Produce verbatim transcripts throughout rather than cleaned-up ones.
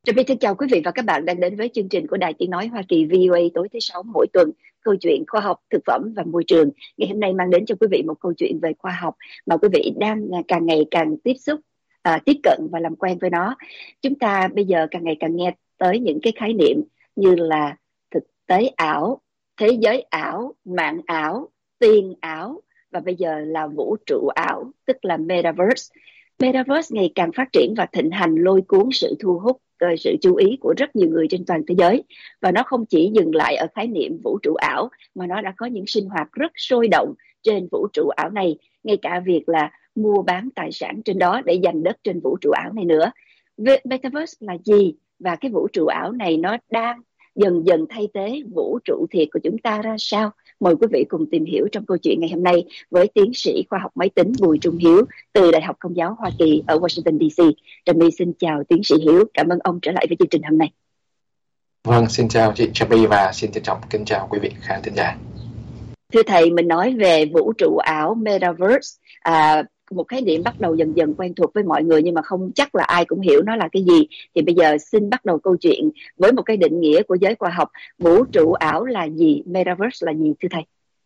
Trà My thân chào quý vị và các bạn đang đến với chương trình của Đài Tiếng Nói Hoa Kỳ vê o a tối thứ sáu mỗi tuần, câu chuyện khoa học, thực phẩm và môi trường. Ngày hôm nay mang đến cho quý vị một câu chuyện về khoa học mà quý vị đang càng ngày càng tiếp xúc, à, tiếp cận và làm quen với nó. Chúng ta bây giờ càng ngày càng nghe tới những cái khái niệm như là thực tế ảo, thế giới ảo, mạng ảo, tiền ảo và bây giờ là vũ trụ ảo, tức là Metaverse. Metaverse ngày càng phát triển và thịnh hành, lôi cuốn sự thu hút sự chú ý của rất nhiều người trên toàn thế giới. Và nó không chỉ dừng lại ở khái niệm vũ trụ ảo, mà nó đã có những sinh hoạt rất sôi động trên vũ trụ ảo này, ngay cả việc là mua bán tài sản trên đó để giành đất trên vũ trụ ảo này nữa. Metaverse là gì? Và cái vũ trụ ảo này nó đang dần dần thay thế vũ trụ thiệt của chúng ta ra sao? Mời quý vị cùng tìm hiểu trong câu chuyện ngày hôm nay với tiến sĩ khoa học máy tính Bùi Trung Hiếu từ Đại học Công giáo Hoa Kỳ ở Washington đê xê. Trà My xin chào tiến sĩ Hiếu, cảm ơn ông trở lại với chương trình hôm nay. Vâng, xin chào chị Trà My và xin trân trọng kính chào quý vị khán thính giả. Thưa thầy, mình nói về vũ trụ ảo Metaverse, à, một khái niệm bắt đầu dần dần quen thuộc với mọi người nhưng mà không chắc là ai cũng hiểu nó là cái gì. Thì bây giờ xin bắt đầu câu chuyện với một cái định nghĩa của giới khoa học. Vũ trụ ảo là gì? Metaverse là gì thưa thầy?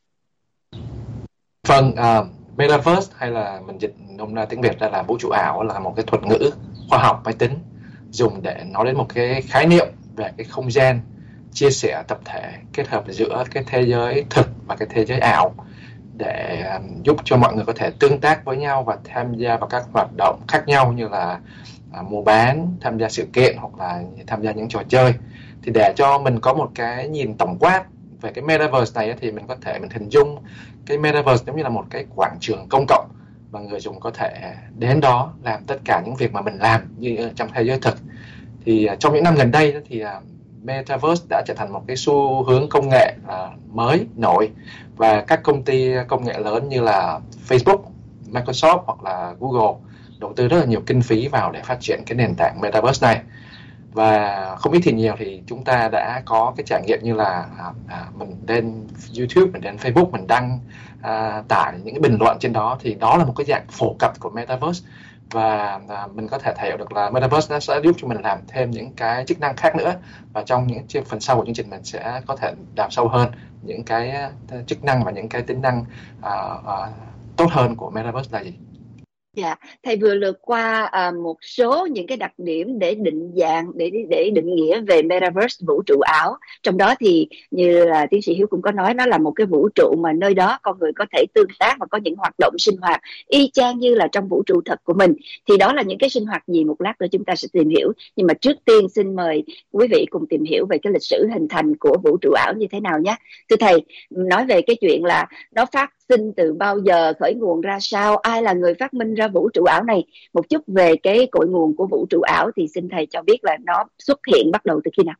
Vâng, uh, Metaverse hay là mình dịch nôm na tiếng Việt ra là vũ trụ ảo là một cái thuật ngữ khoa học máy tính dùng để nói đến một cái khái niệm về cái không gian chia sẻ tập thể kết hợp giữa cái thế giới thực và cái thế giới ảo để um, giúp cho mọi người có thể tương tác với nhau và tham gia vào các hoạt động khác nhau như là uh, mua bán, tham gia sự kiện hoặc là tham gia những trò chơi. Thì để cho mình có một cái nhìn tổng quát về cái Metaverse này thì mình có thể mình hình dung cái Metaverse giống như là một cái quảng trường công cộng và người dùng có thể đến đó làm tất cả những việc mà mình làm như trong thế giới thực. Thì uh, trong những năm gần đây thì uh, Metaverse đã trở thành một cái xu hướng công nghệ uh, mới nổi và các công ty công nghệ lớn như là Facebook, Microsoft hoặc là Google đầu tư rất là nhiều kinh phí vào để phát triển cái nền tảng Metaverse này. Và không ít thì nhiều thì chúng ta đã có cái trải nghiệm như là à, mình lên YouTube, mình lên Facebook, mình đăng à, tải những cái bình luận trên đó, thì đó là một cái dạng phổ cập của Metaverse. Và à, mình có thể thấy hiểu được là Metaverse nó sẽ giúp cho mình làm thêm những cái chức năng khác nữa. Và trong những phần sau của chương trình mình sẽ có thể đào sâu hơn những cái chức năng và những cái tính năng à, à, tốt hơn của Metaverse là gì. Dạ, thầy vừa lượt qua à, một số những cái đặc điểm để định dạng, để để định nghĩa về Metaverse, vũ trụ ảo. Trong đó thì như là tiến sĩ Hiếu cũng có nói, nó là một cái vũ trụ mà nơi đó con người có thể tương tác và có những hoạt động sinh hoạt y chang như là trong vũ trụ thật của mình. Thì đó là những cái sinh hoạt gì một lát nữa chúng ta sẽ tìm hiểu. Nhưng mà trước tiên xin mời quý vị cùng tìm hiểu về cái lịch sử hình thành của vũ trụ ảo như thế nào nhé. Thưa thầy, nói về cái chuyện là nó phát sinh từ bao giờ, khởi nguồn ra sao, ai là người phát minh ra vũ trụ ảo này, một chút về cái cội nguồn của vũ trụ ảo thì xin thầy cho biết là nó xuất hiện bắt đầu từ khi nào.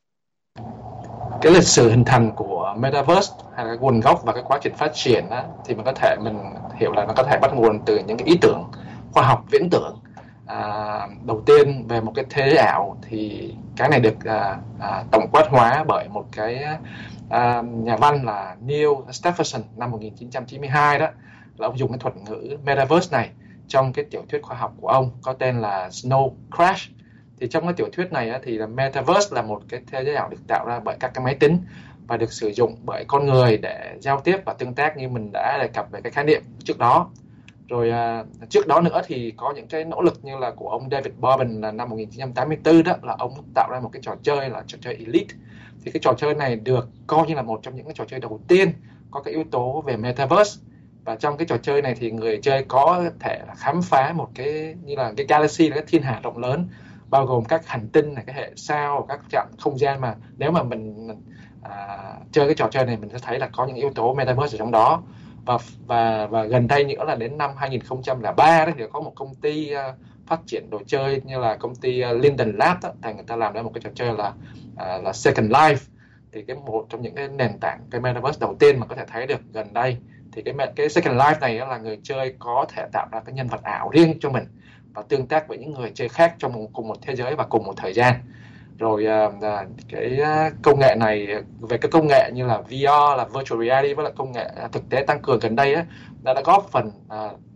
Cái lịch sử hình thành của Metaverse hay là nguồn gốc và cái quá trình phát triển đó, thì mình có thể mình hiểu là nó có thể bắt nguồn từ những cái ý tưởng khoa học viễn tưởng. À, đầu tiên về một cái thế giới ảo thì cái này được à, à, tổng quát hóa bởi một cái à, nhà văn là Neil Stephenson năm một nghìn chín trăm chín mươi hai. Đó là ông dùng cái thuật ngữ Metaverse này trong cái tiểu thuyết khoa học của ông có tên là Snow Crash. Thì trong cái tiểu thuyết này thì là Metaverse là một cái thế giới ảo được tạo ra bởi các cái máy tính và được sử dụng bởi con người để giao tiếp và tương tác như mình đã đề cập về cái khái niệm trước đó. Rồi à, trước đó nữa thì có những cái nỗ lực như là của ông David Bobbin là năm một nghìn chín trăm tám mươi tư, đó là ông tạo ra một cái trò chơi là trò chơi Elite. Thì cái trò chơi này được coi như là một trong những cái trò chơi đầu tiên có cái yếu tố về Metaverse. Và trong cái trò chơi này thì người chơi có thể khám phá một cái như là cái galaxy, là cái thiên hà rộng lớn, bao gồm các hành tinh này, cái hệ sao, các trạm không gian mà nếu mà mình à, chơi cái trò chơi này mình sẽ thấy là có những yếu tố Metaverse ở trong đó. Và và và gần đây nữa là đến năm hai nghìn không trăm lẻ ba đấy thì có một công ty uh, phát triển đồ chơi như là công ty uh, Linden Lab đó, thì người ta làm ra một cái trò chơi là uh, là Second Life. Thì cái một trong những cái nền tảng cái Metaverse đầu tiên mà có thể thấy được gần đây thì cái cái Second Life này là người chơi có thể tạo ra cái nhân vật ảo riêng cho mình và tương tác với những người chơi khác trong một, cùng một thế giới và cùng một thời gian. Rồi uh, cái công nghệ này, về cái công nghệ như là vê rờ là Virtual Reality với là công nghệ thực tế tăng cường gần đây á, đã, đã góp phần uh,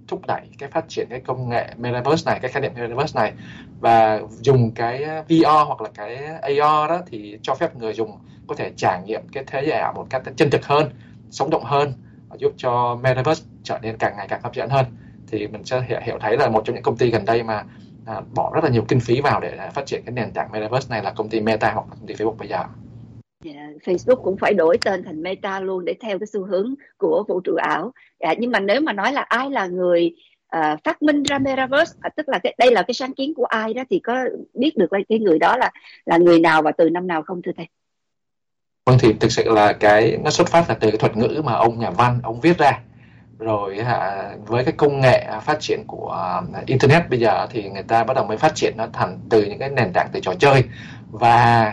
thúc đẩy cái phát triển cái công nghệ Metaverse này, cái khái niệm Metaverse này, và dùng cái vê rờ hoặc là cái a rờ đó thì cho phép người dùng có thể trải nghiệm cái thế giới ảo một cách chân thực hơn, sống động hơn, giúp cho Metaverse trở nên càng ngày càng hấp dẫn hơn. Thì mình sẽ hiểu, hiểu thấy là một trong những công ty gần đây mà à, bỏ rất là nhiều kinh phí vào để phát triển cái nền tảng Metaverse này là công ty Meta hoặc là công ty Facebook bây giờ. Yeah, Facebook cũng phải đổi tên thành Meta luôn để theo cái xu hướng của vũ trụ ảo. Yeah, nhưng mà nếu mà nói là ai là người uh, phát minh ra Metaverse, à, tức là cái, đây là cái sáng kiến của ai đó, thì có biết được là cái người đó là là người nào và từ năm nào không thưa thầy? Vâng, thì thực sự là cái nó xuất phát là từ cái thuật ngữ mà ông nhà văn ông viết ra. Rồi à, với cái công nghệ phát triển của internet bây giờ thì người ta bắt đầu mới phát triển nó thành từ những cái nền tảng từ trò chơi. Và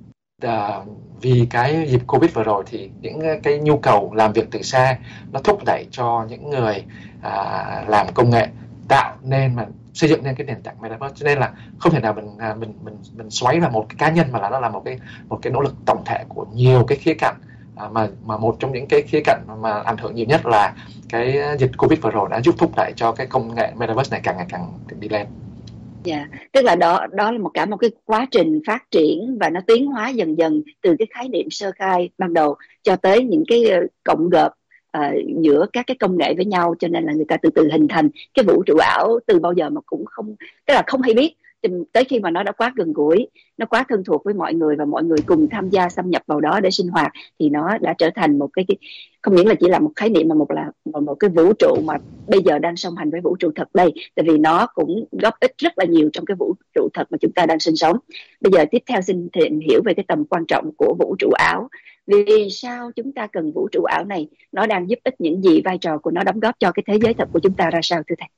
à, vì cái dịp Covid vừa rồi thì những cái nhu cầu làm việc từ xa nó thúc đẩy cho những người à, làm công nghệ tạo nên mà xây dựng nên cái nền tảng Metaverse, cho nên là không thể nào mình mình mình mình xoáy vào một cái cá nhân, mà là nó là một cái một cái nỗ lực tổng thể của nhiều cái khía cạnh. À, mà mà một trong những cái khía cạnh mà ảnh hưởng nhiều nhất là cái dịch Covid vừa rồi đã giúp thúc đẩy cho cái công nghệ Metaverse này càng ngày càng đi lên. Dạ, yeah. Tức là đó đó là một cả một cái quá trình phát triển và nó tiến hóa dần dần từ cái khái niệm sơ khai ban đầu cho tới những cái cộng gộp uh, giữa các cái công nghệ với nhau, cho nên là người ta từ từ hình thành cái vũ trụ ảo từ bao giờ mà cũng không, tức là không hay biết, tới khi mà nó đã quá gần gũi, nó quá thân thuộc với mọi người và mọi người cùng tham gia xâm nhập vào đó để sinh hoạt, thì nó đã trở thành một cái, cái không những là chỉ là một khái niệm mà một là một, một cái vũ trụ mà bây giờ đang song hành với vũ trụ thật đây, tại vì nó cũng góp ích rất là nhiều trong cái vũ trụ thật mà chúng ta đang sinh sống. Bây giờ tiếp theo xin tìm hiểu về cái tầm quan trọng của vũ trụ ảo. Vì sao chúng ta cần vũ trụ ảo này? Nó đang giúp ích những gì? Vai trò của nó đóng góp cho cái thế giới thật của chúng ta ra sao thưa thầy?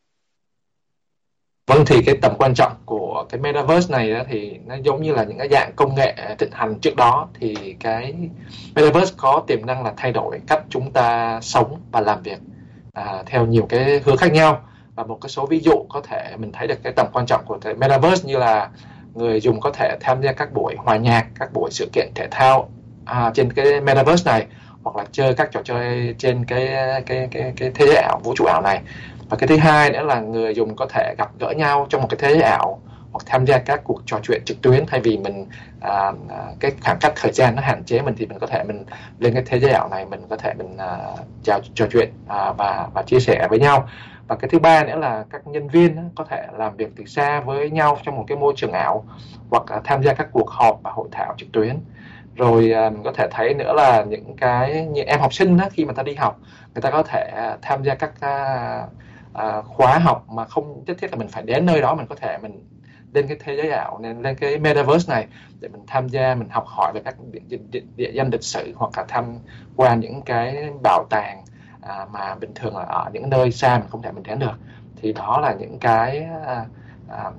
Vâng, thì cái tầm quan trọng của cái Metaverse này đó, thì nó giống như là những cái dạng công nghệ thịnh hành trước đó, thì cái Metaverse có tiềm năng là thay đổi cách chúng ta sống và làm việc à, theo nhiều cái hướng khác nhau. Và một cái số ví dụ có thể mình thấy được cái tầm quan trọng của cái Metaverse như là người dùng có thể tham gia các buổi hòa nhạc, các buổi sự kiện thể thao à, trên cái Metaverse này, hoặc là chơi các trò chơi trên cái cái cái cái thế giới ảo, vũ trụ ảo này. Và cái thứ hai nữa là người dùng có thể gặp gỡ nhau trong một cái thế giới ảo hoặc tham gia các cuộc trò chuyện trực tuyến, thay vì mình à, cái khoảng cách thời gian nó hạn chế mình, thì mình có thể mình lên cái thế giới ảo này, mình có thể mình à, trò, trò chuyện à, và và chia sẻ với nhau. Và cái thứ ba nữa là các nhân viên có thể làm việc từ xa với nhau trong một cái môi trường ảo, hoặc là tham gia các cuộc họp và hội thảo trực tuyến. Rồi à, mình có thể thấy nữa là những cái những em học sinh đó, khi mà ta đi học, người ta có thể à, tham gia các à, À, khóa học mà không nhất thiết là mình phải đến nơi đó, mình có thể mình lên cái thế giới ảo nên lên cái Metaverse này để mình tham gia, mình học hỏi về các địa, địa, địa danh lịch sử, hoặc là tham quan những cái bảo tàng à, mà bình thường là ở những nơi xa mình không thể mình đến được. Thì đó là những cái à, à,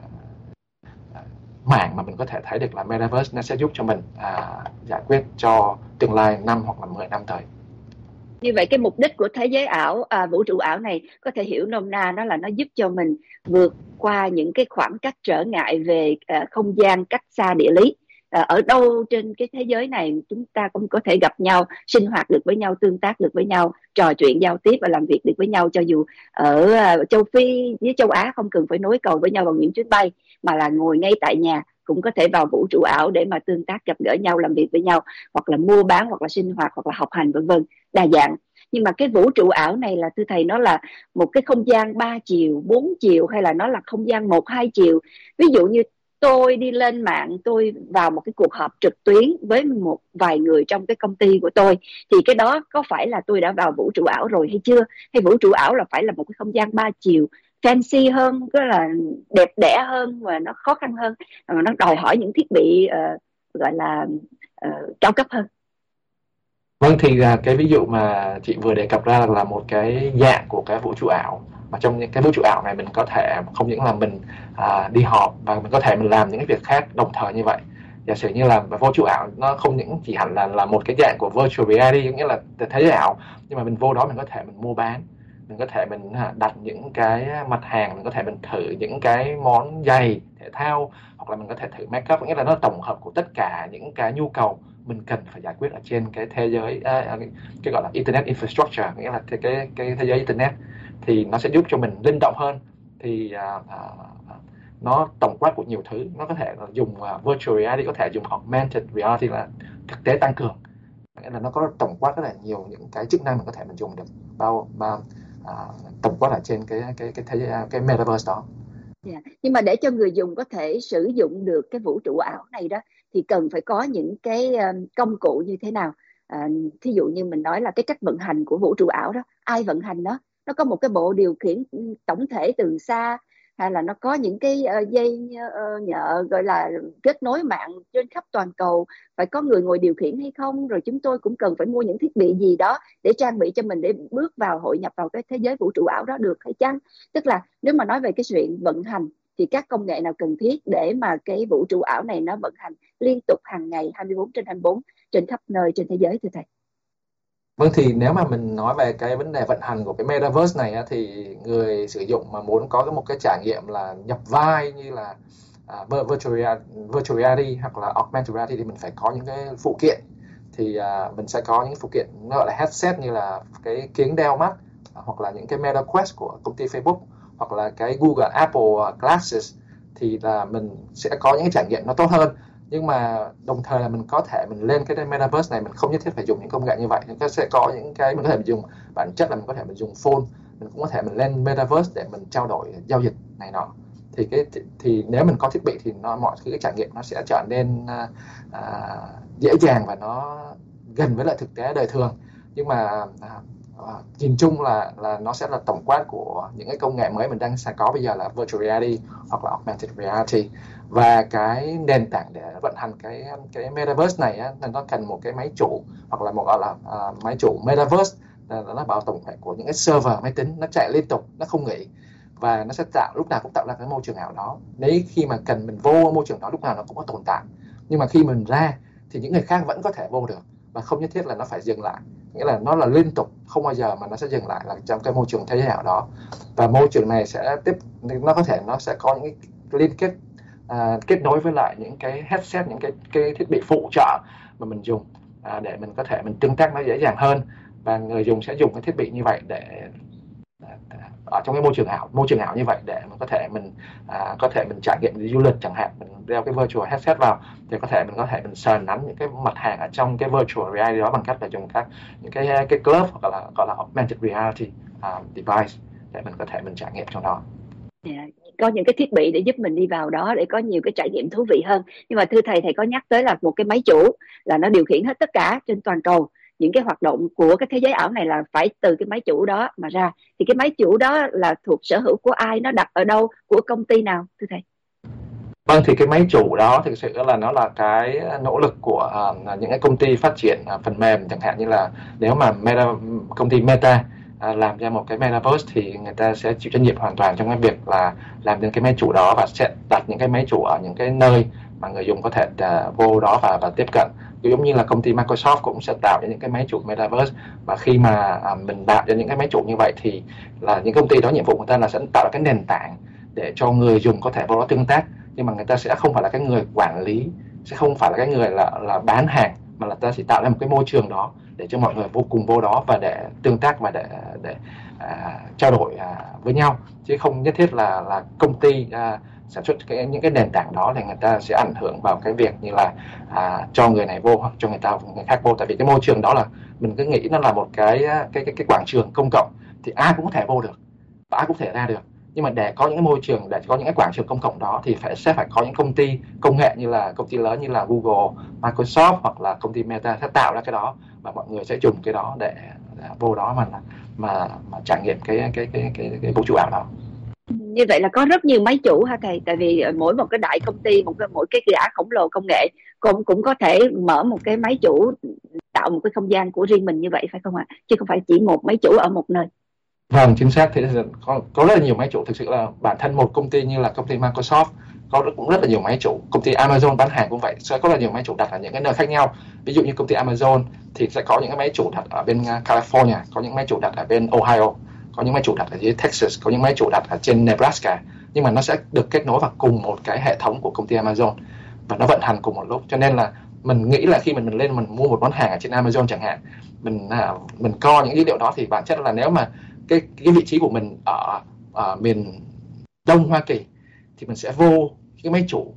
à, mảng mà mình có thể thấy được là Metaverse nó sẽ giúp cho mình à, giải quyết cho tương lai năm hoặc là mười năm tới. Như vậy cái mục đích của thế giới ảo, à, vũ trụ ảo này có thể hiểu nôm na đó là nó giúp cho mình vượt qua những cái khoảng cách trở ngại về à, không gian, cách xa địa lý. À, ở đâu trên cái thế giới này chúng ta cũng có thể gặp nhau, sinh hoạt được với nhau, tương tác được với nhau, trò chuyện, giao tiếp và làm việc được với nhau, cho dù ở à, châu Phi với châu Á không cần phải nối cầu với nhau bằng những chuyến bay, mà là ngồi ngay tại nhà cũng có thể vào vũ trụ ảo để mà tương tác, gặp gỡ nhau, làm việc với nhau, hoặc là mua bán, hoặc là sinh hoạt, hoặc là học hành, vân vân, đa dạng. Nhưng mà cái vũ trụ ảo này là thưa thầy, nó là một cái không gian ba chiều, bốn chiều, hay là nó là không gian một, hai chiều? Ví dụ như tôi đi lên mạng, tôi vào một cái cuộc họp trực tuyến với một vài người trong cái công ty của tôi, thì cái đó có phải là tôi đã vào vũ trụ ảo rồi hay chưa? Hay vũ trụ ảo là phải là một cái không gian ba chiều, fancy hơn, tức là đẹp đẽ hơn và nó khó khăn hơn, mà nó đòi hỏi những thiết bị uh, gọi là uh, cao cấp hơn? Vâng, thì là cái ví dụ mà chị vừa đề cập ra là một cái dạng của cái vũ trụ ảo, mà trong những cái vũ trụ ảo này mình có thể không những là mình à, đi họp, và mình có thể mình làm những cái việc khác đồng thời như vậy. Giả sử như là vũ trụ ảo nó không những chỉ hẳn là là một cái dạng của virtual reality, nghĩa là thế giới ảo, nhưng mà mình vô đó mình có thể mình mua bán, mình có thể mình đặt những cái mặt hàng, mình có thể mình thử những cái món giày thể thao, hoặc là mình có thể thử make up, nghĩa là nó tổng hợp của tất cả những cái nhu cầu mình cần phải giải quyết ở trên cái thế giới à, cái gọi là internet infrastructure, nghĩa là cái cái, cái thế giới internet. thì nó sẽ giúp cho mình linh động hơn. Thì à, à, nó tổng quát của nhiều thứ, nó có thể là dùng uh, virtual reality, có thể dùng augmented reality là thực tế tăng cường, nghĩa là nó có tổng quát rất là nhiều những cái chức năng mình có thể mình dùng được bao bao à, tổng quát ở trên cái cái cái thế cái metaverse đó. Yeah. Nhưng mà để cho người dùng có thể sử dụng được cái vũ trụ ảo này đó thì cần phải có những cái um, công cụ như thế nào? À, thí dụ như mình nói là cái cách vận hành của vũ trụ ảo đó, ai vận hành nó? Nó có một cái bộ điều khiển tổng thể từ xa, hay là nó có những cái uh, dây uh, nhợ gọi là kết nối mạng trên khắp toàn cầu, phải có người ngồi điều khiển hay không? Rồi chúng tôi cũng cần phải mua những thiết bị gì đó để trang bị cho mình để bước vào hội nhập vào cái thế giới vũ trụ ảo đó được hay chăng? Tức là nếu mà nói về cái chuyện vận hành thì các công nghệ nào cần thiết để mà cái vũ trụ ảo này nó vận hành liên tục hàng ngày hai mươi bốn trên hai mươi bốn trên khắp nơi trên thế giới thưa thầy? Vâng, thì nếu mà mình nói về cái vấn đề vận hành của cái metaverse này á, thì người sử dụng mà muốn có một cái trải nghiệm là nhập vai như là uh, virtual, virtual reality hoặc là augmented reality thì mình phải có những cái phụ kiện. Thì uh, mình sẽ có những phụ kiện nó gọi là headset, như là cái kính đeo mắt, hoặc là những cái Meta Quest của công ty Facebook, hoặc là cái Google Apple Glasses, thì là mình sẽ có những cái trải nghiệm nó tốt hơn. Nhưng mà đồng thời là mình có thể mình lên cái metaverse này mình không nhất thiết phải dùng những công nghệ như vậy. Nó sẽ có những cái mình có thể mình dùng, bản chất là mình có thể mình dùng phone, mình cũng có thể mình lên metaverse để mình trao đổi giao dịch này nọ. Thì cái thì nếu mình có thiết bị thì nó mọi cái trải nghiệm nó sẽ trở nên à, dễ dàng và nó gần với lại thực tế đời thường. Nhưng mà à, à, nhìn chung là là nó sẽ là tổng quát của những cái công nghệ mới mình đang sẽ có bây giờ là virtual reality hoặc là augmented reality. Và cái nền tảng để vận hành cái cái metaverse này á, nó cần một cái máy chủ, hoặc là một gọi là uh, máy chủ metaverse, là nó bảo tổng thể của những cái server máy tính, nó chạy liên tục, nó không nghỉ, và nó sẽ tạo lúc nào cũng tạo ra cái môi trường ảo đó. Nếu khi mà cần mình vô môi trường đó lúc nào nó cũng có tồn tại, nhưng mà khi mình ra thì những người khác vẫn có thể vô được, và không nhất thiết là nó phải dừng lại, nghĩa là nó là liên tục, không bao giờ mà nó sẽ dừng lại là trong cái môi trường thế giới ảo đó. Và môi trường này sẽ tiếp, nó có thể nó sẽ có những cái liên kết À, kết nối với lại những cái headset, những cái cái thiết bị phụ trợ mà mình dùng à, để mình có thể mình tương tác nó dễ dàng hơn. Và người dùng sẽ dùng cái thiết bị như vậy để ở trong cái môi trường ảo môi trường ảo như vậy để mình có thể mình à, có thể mình trải nghiệm đi du lịch chẳng hạn, mình đeo cái virtual headset vào thì có thể mình có thể mình sờ nắn những cái mặt hàng ở trong cái virtual reality đó bằng cách là dùng các những cái cái glove hoặc là gọi là augmented reality uh, device để mình có thể mình trải nghiệm trong đó. Yeah. Có những cái thiết bị để giúp mình đi vào đó để có nhiều cái trải nghiệm thú vị hơn. Nhưng mà thưa thầy, thầy có nhắc tới là một cái máy chủ là nó điều khiển hết tất cả trên toàn cầu. Những cái hoạt động của cái thế giới ảo này là phải từ cái máy chủ đó mà ra. Thì cái máy chủ đó là thuộc sở hữu của ai, nó đặt ở đâu, của công ty nào thưa thầy? Vâng, thì cái máy chủ đó thực sự là nó là cái nỗ lực của uh, những cái công ty phát triển uh, phần mềm, chẳng hạn như là nếu mà Meta, công ty Meta uh, làm ra một cái metaverse thì người ta sẽ chịu trách nhiệm hoàn toàn trong cái việc là làm đến cái máy chủ đó, và sẽ đặt những cái máy chủ ở những cái nơi mà người dùng có thể uh, vô đó và và tiếp cận. Giống như là công ty Microsoft cũng sẽ tạo ra những cái máy chủ metaverse, và khi mà uh, mình tạo ra những cái máy chủ như vậy thì là những công ty đó nhiệm vụ của người ta là sẽ tạo ra cái nền tảng để cho người dùng có thể vô đó tương tác. Nhưng mà người ta sẽ không phải là cái người quản lý, sẽ không phải là cái người là là bán hàng, mà là ta sẽ tạo ra một cái môi trường đó để cho mọi người vô cùng vô đó và để tương tác và để để à, trao đổi à, với nhau, chứ không nhất thiết là là công ty à, sản xuất cái những cái nền tảng đó thì người ta sẽ ảnh hưởng vào cái việc như là à, cho người này vô hoặc cho người ta người khác vô. Tại vì cái môi trường đó là mình cứ nghĩ nó là một cái cái cái cái quảng trường công cộng thì ai cũng có thể vô được và ai cũng có thể ra được. Nhưng mà để có những cái môi trường, để có những cái quảng trường công cộng đó thì phải sẽ phải có những công ty công nghệ như là công ty lớn như là Google, Microsoft hoặc là công ty Meta sẽ tạo ra cái đó, và mọi người sẽ dùng cái đó để, để vô đó mà mà mà trải nghiệm cái cái cái cái, cái vũ trụ ảo đó. Như vậy là có rất nhiều máy chủ hả thầy? Tại vì mỗi một cái đại công ty, một cái mỗi cái gã khổng lồ công nghệ cũng cũng có thể mở một cái máy chủ, tạo một cái không gian của riêng mình như vậy phải không ạ? Chứ không phải chỉ một máy chủ ở một nơi. Vâng, chính xác. Thì có, có rất là nhiều máy chủ. Thực sự là bản thân một công ty như là công ty Microsoft có cũng rất là nhiều máy chủ. Công ty Amazon bán hàng cũng vậy, sẽ có rất là nhiều máy chủ đặt ở những cái nơi khác nhau. Ví dụ như công ty Amazon thì sẽ có những cái máy chủ đặt ở bên California, có những máy chủ đặt ở bên Ohio, có những máy chủ đặt ở dưới Texas, có những máy chủ đặt ở trên Nebraska. Nhưng mà nó sẽ được kết nối vào cùng một cái hệ thống của công ty Amazon và nó vận hành cùng một lúc. Cho nên là mình nghĩ là khi mình, mình lên mình mua một món hàng ở trên Amazon chẳng hạn, mình à, mình coi những dữ liệu đó thì bản chất là nếu mà cái cái vị trí của mình ở, ở miền Đông Hoa Kỳ thì mình sẽ vô cái máy chủ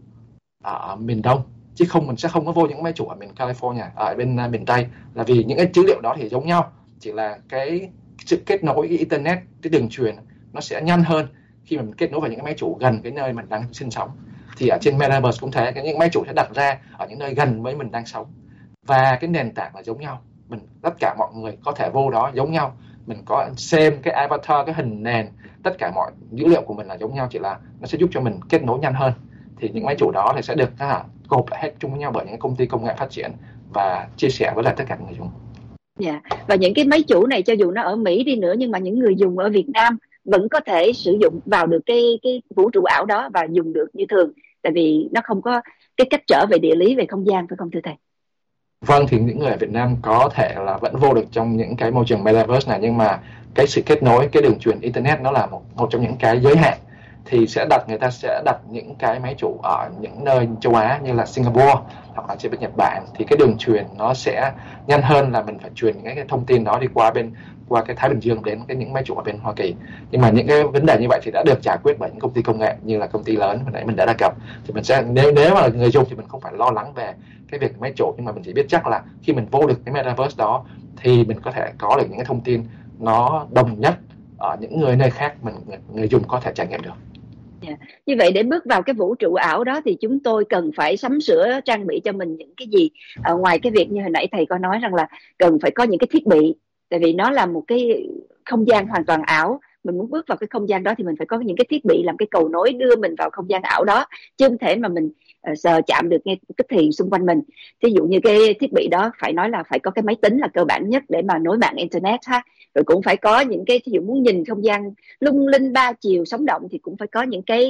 ở miền Đông, chứ không mình sẽ không có vô những máy chủ ở miền California, ở bên uh, miền Tây, là vì những cái dữ liệu đó thì giống nhau, chỉ là cái sự kết nối cái internet, cái đường truyền nó sẽ nhanh hơn khi mình kết nối vào những cái máy chủ gần cái nơi mình đang sinh sống. Thì ở trên Metaverse cũng thế, những máy chủ sẽ đặt ra ở những nơi gần với mình đang sống, và cái nền tảng là giống nhau, mình tất cả mọi người có thể vô đó giống nhau, mình có xem cái avatar, cái hình nền, tất cả mọi dữ liệu của mình là giống nhau, chỉ là nó sẽ giúp cho mình kết nối nhanh hơn. Thì những máy chủ đó thì sẽ được à, gộp lại hết chung với nhau bởi những công ty công nghệ phát triển và chia sẻ với lại tất cả người dùng. Dạ. Và những cái máy chủ này cho dù nó ở Mỹ đi nữa, nhưng mà những người dùng ở Việt Nam vẫn có thể sử dụng vào được cái cái vũ trụ ảo đó và dùng được như thường, tại vì nó không có cái cách trở về địa lý, về không gian, phải không thưa thầy? Vâng, thì những người ở Việt Nam có thể là vẫn vô được trong những cái môi trường Metaverse này, nhưng mà cái sự kết nối, cái đường truyền internet nó là một, một trong những cái giới hạn. Thì sẽ đặt người ta sẽ đặt những cái máy chủ ở những nơi châu Á như là Singapore hoặc là trên bên Nhật Bản, thì cái đường truyền nó sẽ nhanh hơn là mình phải truyền những cái thông tin đó đi qua bên qua cái Thái Bình Dương đến cái những máy chủ ở bên Hoa Kỳ. Nhưng mà những cái vấn đề như vậy thì đã được giải quyết bởi những công ty công nghệ như là công ty lớn hồi nãy mình đã đề cập. Thì mình sẽ nếu nếu mà là người dùng thì mình không phải lo lắng về cái việc máy chủ, nhưng mà mình chỉ biết chắc là khi mình vô được cái Metaverse đó thì mình có thể có được những cái thông tin nó đồng nhất ở những người nơi khác, mình người dùng có thể trải nghiệm được. Yeah. Như vậy để bước vào cái vũ trụ ảo đó thì chúng tôi cần phải sắm sửa trang bị cho mình những cái gì? À, ngoài cái việc như hồi nãy thầy có nói rằng là cần phải có những cái thiết bị, tại vì nó là một cái không gian hoàn toàn ảo, mình muốn bước vào cái không gian đó thì mình phải có những cái thiết bị làm cái cầu nối đưa mình vào không gian ảo đó, chứ không thể mà mình uh, sờ chạm được ngay tức thì xung quanh mình. Ví dụ như cái thiết bị đó phải nói là phải có cái máy tính là cơ bản nhất để mà nối mạng internet ha, rồi cũng phải có những cái, ví dụ muốn nhìn không gian lung linh ba chiều sống động thì cũng phải có những cái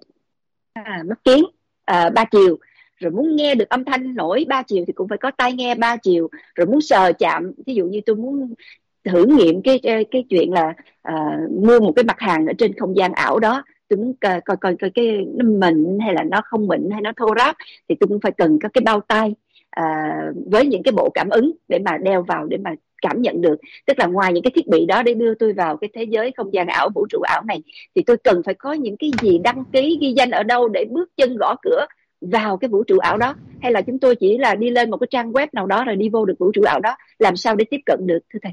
à, mắt kiến à, ba chiều, rồi muốn nghe được âm thanh nổi ba chiều thì cũng phải có tai nghe ba chiều, rồi muốn sờ chạm, ví dụ như tôi muốn thử nghiệm cái cái chuyện là à, mua một cái mặt hàng ở trên không gian ảo đó, tôi muốn coi coi coi, coi cái nó mịn hay là nó không mịn hay nó thô ráp, thì tôi cũng phải cần có cái bao tay à, với những cái bộ cảm ứng để mà đeo vào để mà cảm nhận được. Tức là ngoài những cái thiết bị đó để đưa tôi vào cái thế giới không gian ảo, vũ trụ ảo này, thì tôi cần phải có những cái gì đăng ký ghi danh ở đâu để bước chân gõ cửa vào cái vũ trụ ảo đó, hay là chúng tôi chỉ là đi lên một cái trang web nào đó rồi đi vô được vũ trụ ảo đó, làm sao để tiếp cận được thưa thầy?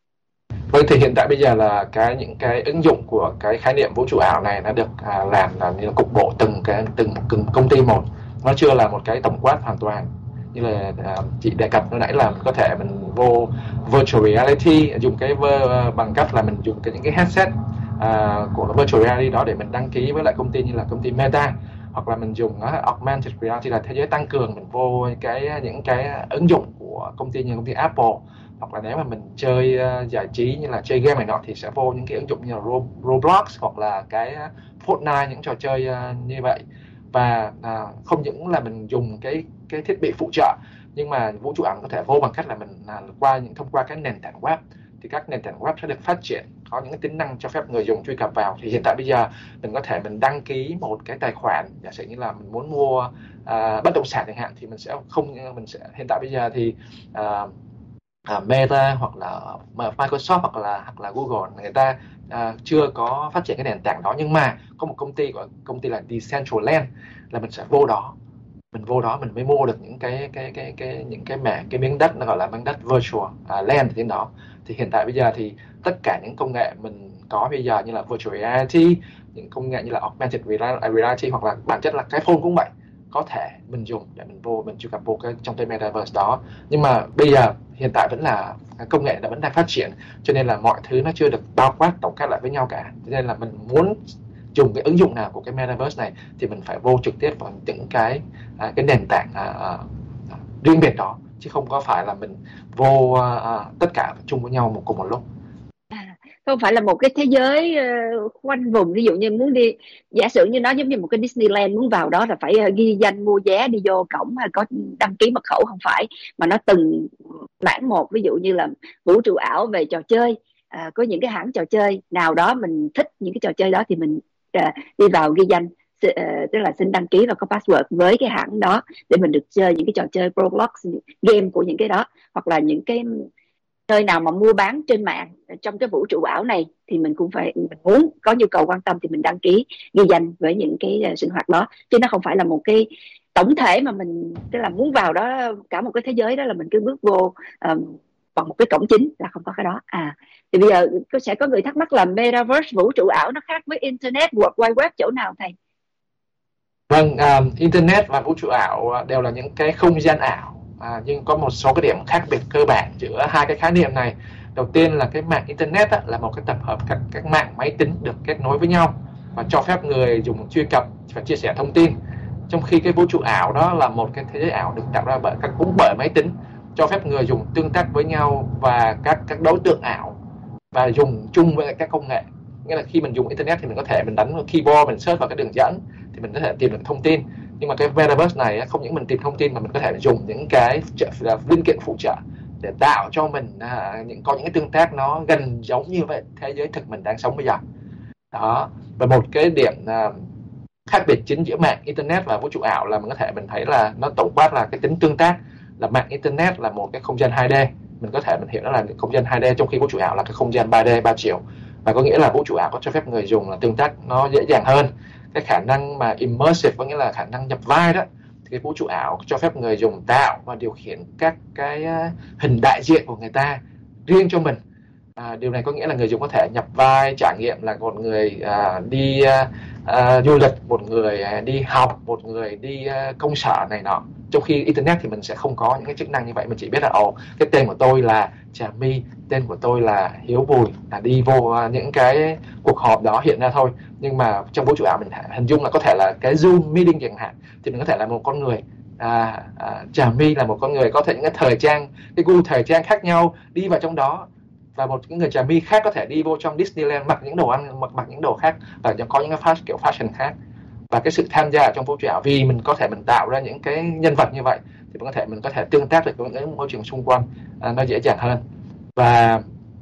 Vâng, thì hiện tại bây giờ là cái những cái ứng dụng của cái khái niệm vũ trụ ảo này nó được à, làm là như là cục bộ từng cái từng từng công ty một, nó chưa là một cái tổng quát hoàn toàn. Như là à, chị đề cập lúc nãy là có thể mình vô virtual reality, dùng cái vơ, bằng cách là mình dùng cái những cái headset à, của virtual reality đó để mình đăng ký với lại công ty như là công ty Meta, hoặc là mình dùng uh, augmented reality là thế giới tăng cường, mình vô cái những cái ứng dụng của công ty như công ty Apple, hoặc là nếu mà mình chơi uh, giải trí như là chơi game này nọ thì sẽ vô những cái ứng dụng như là Roblox hoặc là cái Fortnite, những trò chơi uh, như vậy. Và uh, không những là mình dùng cái cái thiết bị phụ trợ, nhưng mà vũ trụ ảo có thể vô bằng cách là mình uh, qua những thông qua cái nền tảng web, thì các nền tảng web sẽ được phát triển có những cái tính năng cho phép người dùng truy cập vào. Thì hiện tại bây giờ mình có thể mình đăng ký một cái tài khoản, giả sử như là mình muốn mua uh, bất động sản chẳng hạn, thì mình sẽ không mình sẽ hiện tại bây giờ thì uh, À, Meta hoặc là Microsoft hoặc là hoặc là Google người ta à, chưa có phát triển cái nền tảng đó, nhưng mà có một công ty gọi công ty là Decentraland, là mình sẽ vô đó mình vô đó mình mới mua được những cái cái cái cái những cái mẻ cái miếng đất, nó gọi là miếng đất virtual à, land trên đó. Thì hiện tại bây giờ thì tất cả những công nghệ mình có bây giờ như là virtual reality, những công nghệ như là augmented reality, hoặc là bản chất là cái phone cũng vậy, có thể mình dùng để mình vô mình truy cập vô cái trong cái metaverse đó. Nhưng mà bây giờ hiện tại vẫn là công nghệ đã vẫn đang phát triển, cho nên là mọi thứ nó chưa được bao quát tổng quát lại với nhau cả. Cho nên là mình muốn dùng cái ứng dụng nào của cái metaverse này thì mình phải vô trực tiếp vào những cái à, cái nền tảng à, à, riêng biệt đó, chứ không có phải là mình vô à, tất cả chung với nhau một cùng một lúc. À, không phải là một cái thế giới uh, khoanh vùng, ví dụ như muốn đi, giả sử như nó giống như một cái Disneyland, muốn vào đó là phải uh, ghi danh mua vé đi vô cổng hay có đăng ký mật khẩu, không phải, mà nó từng mảng một. Ví dụ như là vũ trụ ảo về trò chơi, à, có những cái hãng trò chơi nào đó mình thích những cái trò chơi đó thì mình uh, đi vào ghi danh, uh, tức là xin đăng ký và có password với cái hãng đó để mình được chơi những cái trò chơi Roblox, game của những cái đó, hoặc là những cái nơi nào mà mua bán trên mạng trong cái vũ trụ ảo này thì mình cũng phải, mình muốn có nhu cầu quan tâm thì mình đăng ký ghi danh với những cái uh, sinh hoạt đó, chứ nó không phải là một cái tổng thể mà mình tức là muốn vào đó cả một cái thế giới đó là mình cứ bước vô um, bằng một cái cổng chính, là không có cái đó. À thì bây giờ có sẽ có người thắc mắc là metaverse vũ trụ ảo nó khác với internet world wide web chỗ nào thầy? Vâng, à, internet và vũ trụ ảo đều là những cái không gian ảo, à, nhưng có một số cái điểm khác biệt cơ bản giữa hai cái khái niệm này. Đầu tiên là cái mạng internet á, là một cái tập hợp các các mạng máy tính được kết nối với nhau và cho phép người dùng truy cập và chia sẻ thông tin. Trong khi cái vũ trụ ảo đó là một cái thế giới ảo được tạo ra bởi các cũng bởi máy tính, cho phép người dùng tương tác với nhau và các các đối tượng ảo và dùng chung với các công nghệ. Nghĩa là khi mình dùng internet thì mình có thể mình đánh vào keyboard, mình search vào cái đường dẫn thì mình có thể tìm được thông tin. Nhưng mà cái metaverse này không những mình tìm thông tin mà mình có thể dùng những cái linh kiện phụ trợ để tạo cho mình à, những có những cái tương tác nó gần giống như vậy thế giới thực mình đang sống bây giờ. Đó. Và một cái điểm à, khác biệt chính giữa mạng internet và vũ trụ ảo là mình có thể mình thấy là nó tổng quát là cái tính tương tác, là mạng internet là một cái không gian hai D, mình có thể mình hiểu nó là không gian hai D, trong khi vũ trụ ảo là cái không gian ba D, ba chiều. Và có nghĩa là vũ trụ ảo có cho phép người dùng là tương tác nó dễ dàng hơn. Cái khả năng mà immersive có nghĩa là khả năng nhập vai đó, thì cái vũ trụ ảo cho phép người dùng tạo và điều khiển các cái hình đại diện của người ta riêng cho mình. À, điều này có nghĩa là người dùng có thể nhập vai trải nghiệm là một người à, đi à, à, du lịch, một người à, đi học, một người đi à, công sở này nọ. Trong khi internet thì mình sẽ không có những cái chức năng như vậy, mình chỉ biết là ồ cái tên của tôi là Trà My, tên của tôi là Hiếu Bùi, là đi vô à, những cái cuộc họp đó hiện ra thôi. Nhưng mà trong vũ trụ ảo mình hình dung là có thể là cái Zoom meeting chẳng hạn, thì mình có thể là một con người. À, à, Trà My là một con người có thể những cái thời trang, cái gu thời trang khác nhau đi vào trong đó, và một cái người Trà My khác có thể đi vô trong Disneyland mặc những đồ ăn, mặc mặc những đồ khác và có những cái fashion, kiểu fashion khác. Và cái sự tham gia trong vũ trụ ảo, vì mình có thể mình tạo ra những cái nhân vật như vậy thì mình có thể mình có thể tương tác được với những môi trường xung quanh à, nó dễ dàng hơn. Và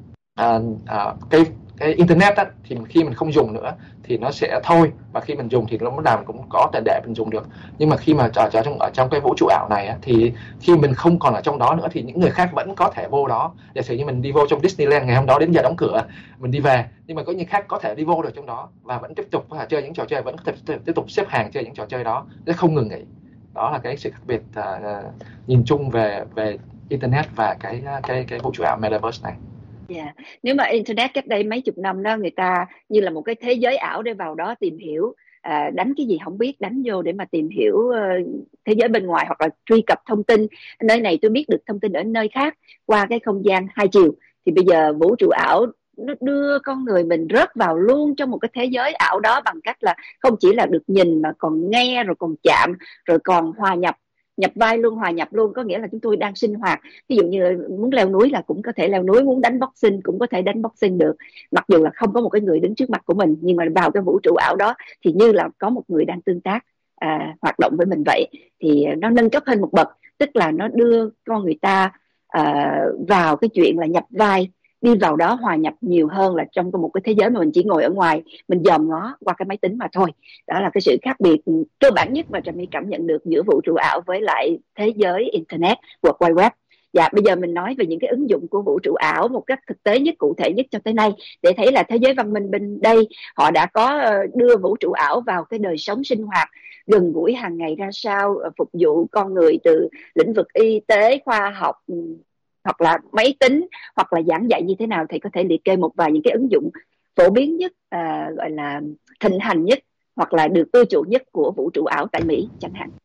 à, à, cái cái internet á, thì khi mình không dùng nữa thì nó sẽ thôi, và khi mình dùng thì nó mới làm cũng có thể để mình dùng được. Nhưng mà khi mà ở, ở trong ở trong cái vũ trụ ảo này á, thì khi mình không còn ở trong đó nữa thì những người khác vẫn có thể vô đó. Giả sử như mình đi vô trong Disneyland ngày hôm đó đến giờ đóng cửa mình đi về, nhưng mà có những khác có thể đi vô được trong đó và vẫn tiếp tục có thể chơi những trò chơi, vẫn tiếp, tiếp, tiếp tục xếp hàng chơi những trò chơi đó, sẽ không ngừng nghỉ. Đó là cái sự khác biệt uh, nhìn chung về về internet và cái cái cái vũ trụ ảo metaverse này. Yeah. Nếu mà internet cách đây mấy chục năm đó, người ta như là một cái thế giới ảo để vào đó tìm hiểu, à, đánh cái gì không biết, đánh vô để mà tìm hiểu uh, thế giới bên ngoài, hoặc là truy cập thông tin nơi này tôi biết được thông tin ở nơi khác qua cái không gian hai chiều. Thì bây giờ vũ trụ ảo nó đưa con người mình rớt vào luôn trong một cái thế giới ảo đó, bằng cách là không chỉ là được nhìn mà còn nghe, rồi còn chạm, rồi còn hòa nhập, nhập vai luôn, hòa nhập luôn. Có nghĩa là chúng tôi đang sinh hoạt, ví dụ như muốn leo núi là cũng có thể leo núi, muốn đánh boxing cũng có thể đánh boxing được, mặc dù là không có một cái người đứng trước mặt của mình, nhưng mà vào cái vũ trụ ảo đó thì như là có một người đang tương tác, à, hoạt động với mình vậy. Thì nó nâng cấp hơn một bậc, tức là nó đưa con người ta à, vào cái chuyện là nhập vai, đi vào đó hòa nhập nhiều hơn là trong một cái thế giới mà mình chỉ ngồi ở ngoài, mình dòm ngó qua cái máy tính mà thôi. Đó là cái sự khác biệt cơ bản nhất mà Trà My cảm nhận được giữa vũ trụ ảo với lại thế giới internet, world wide web. Dạ, bây giờ mình nói về những cái ứng dụng của vũ trụ ảo một cách thực tế nhất, cụ thể nhất cho tới nay, để thấy là thế giới văn minh bên đây họ đã có đưa vũ trụ ảo vào cái đời sống sinh hoạt gần gũi hàng ngày ra sao, phục vụ con người từ lĩnh vực y tế, khoa học, hoặc là máy tính, hoặc là giảng dạy như thế nào. Thầy có thể liệt kê một vài những cái ứng dụng phổ biến nhất, à, gọi là thịnh hành nhất, hoặc là được ưa chuộng nhất của vũ trụ ảo tại Mỹ chẳng hạn.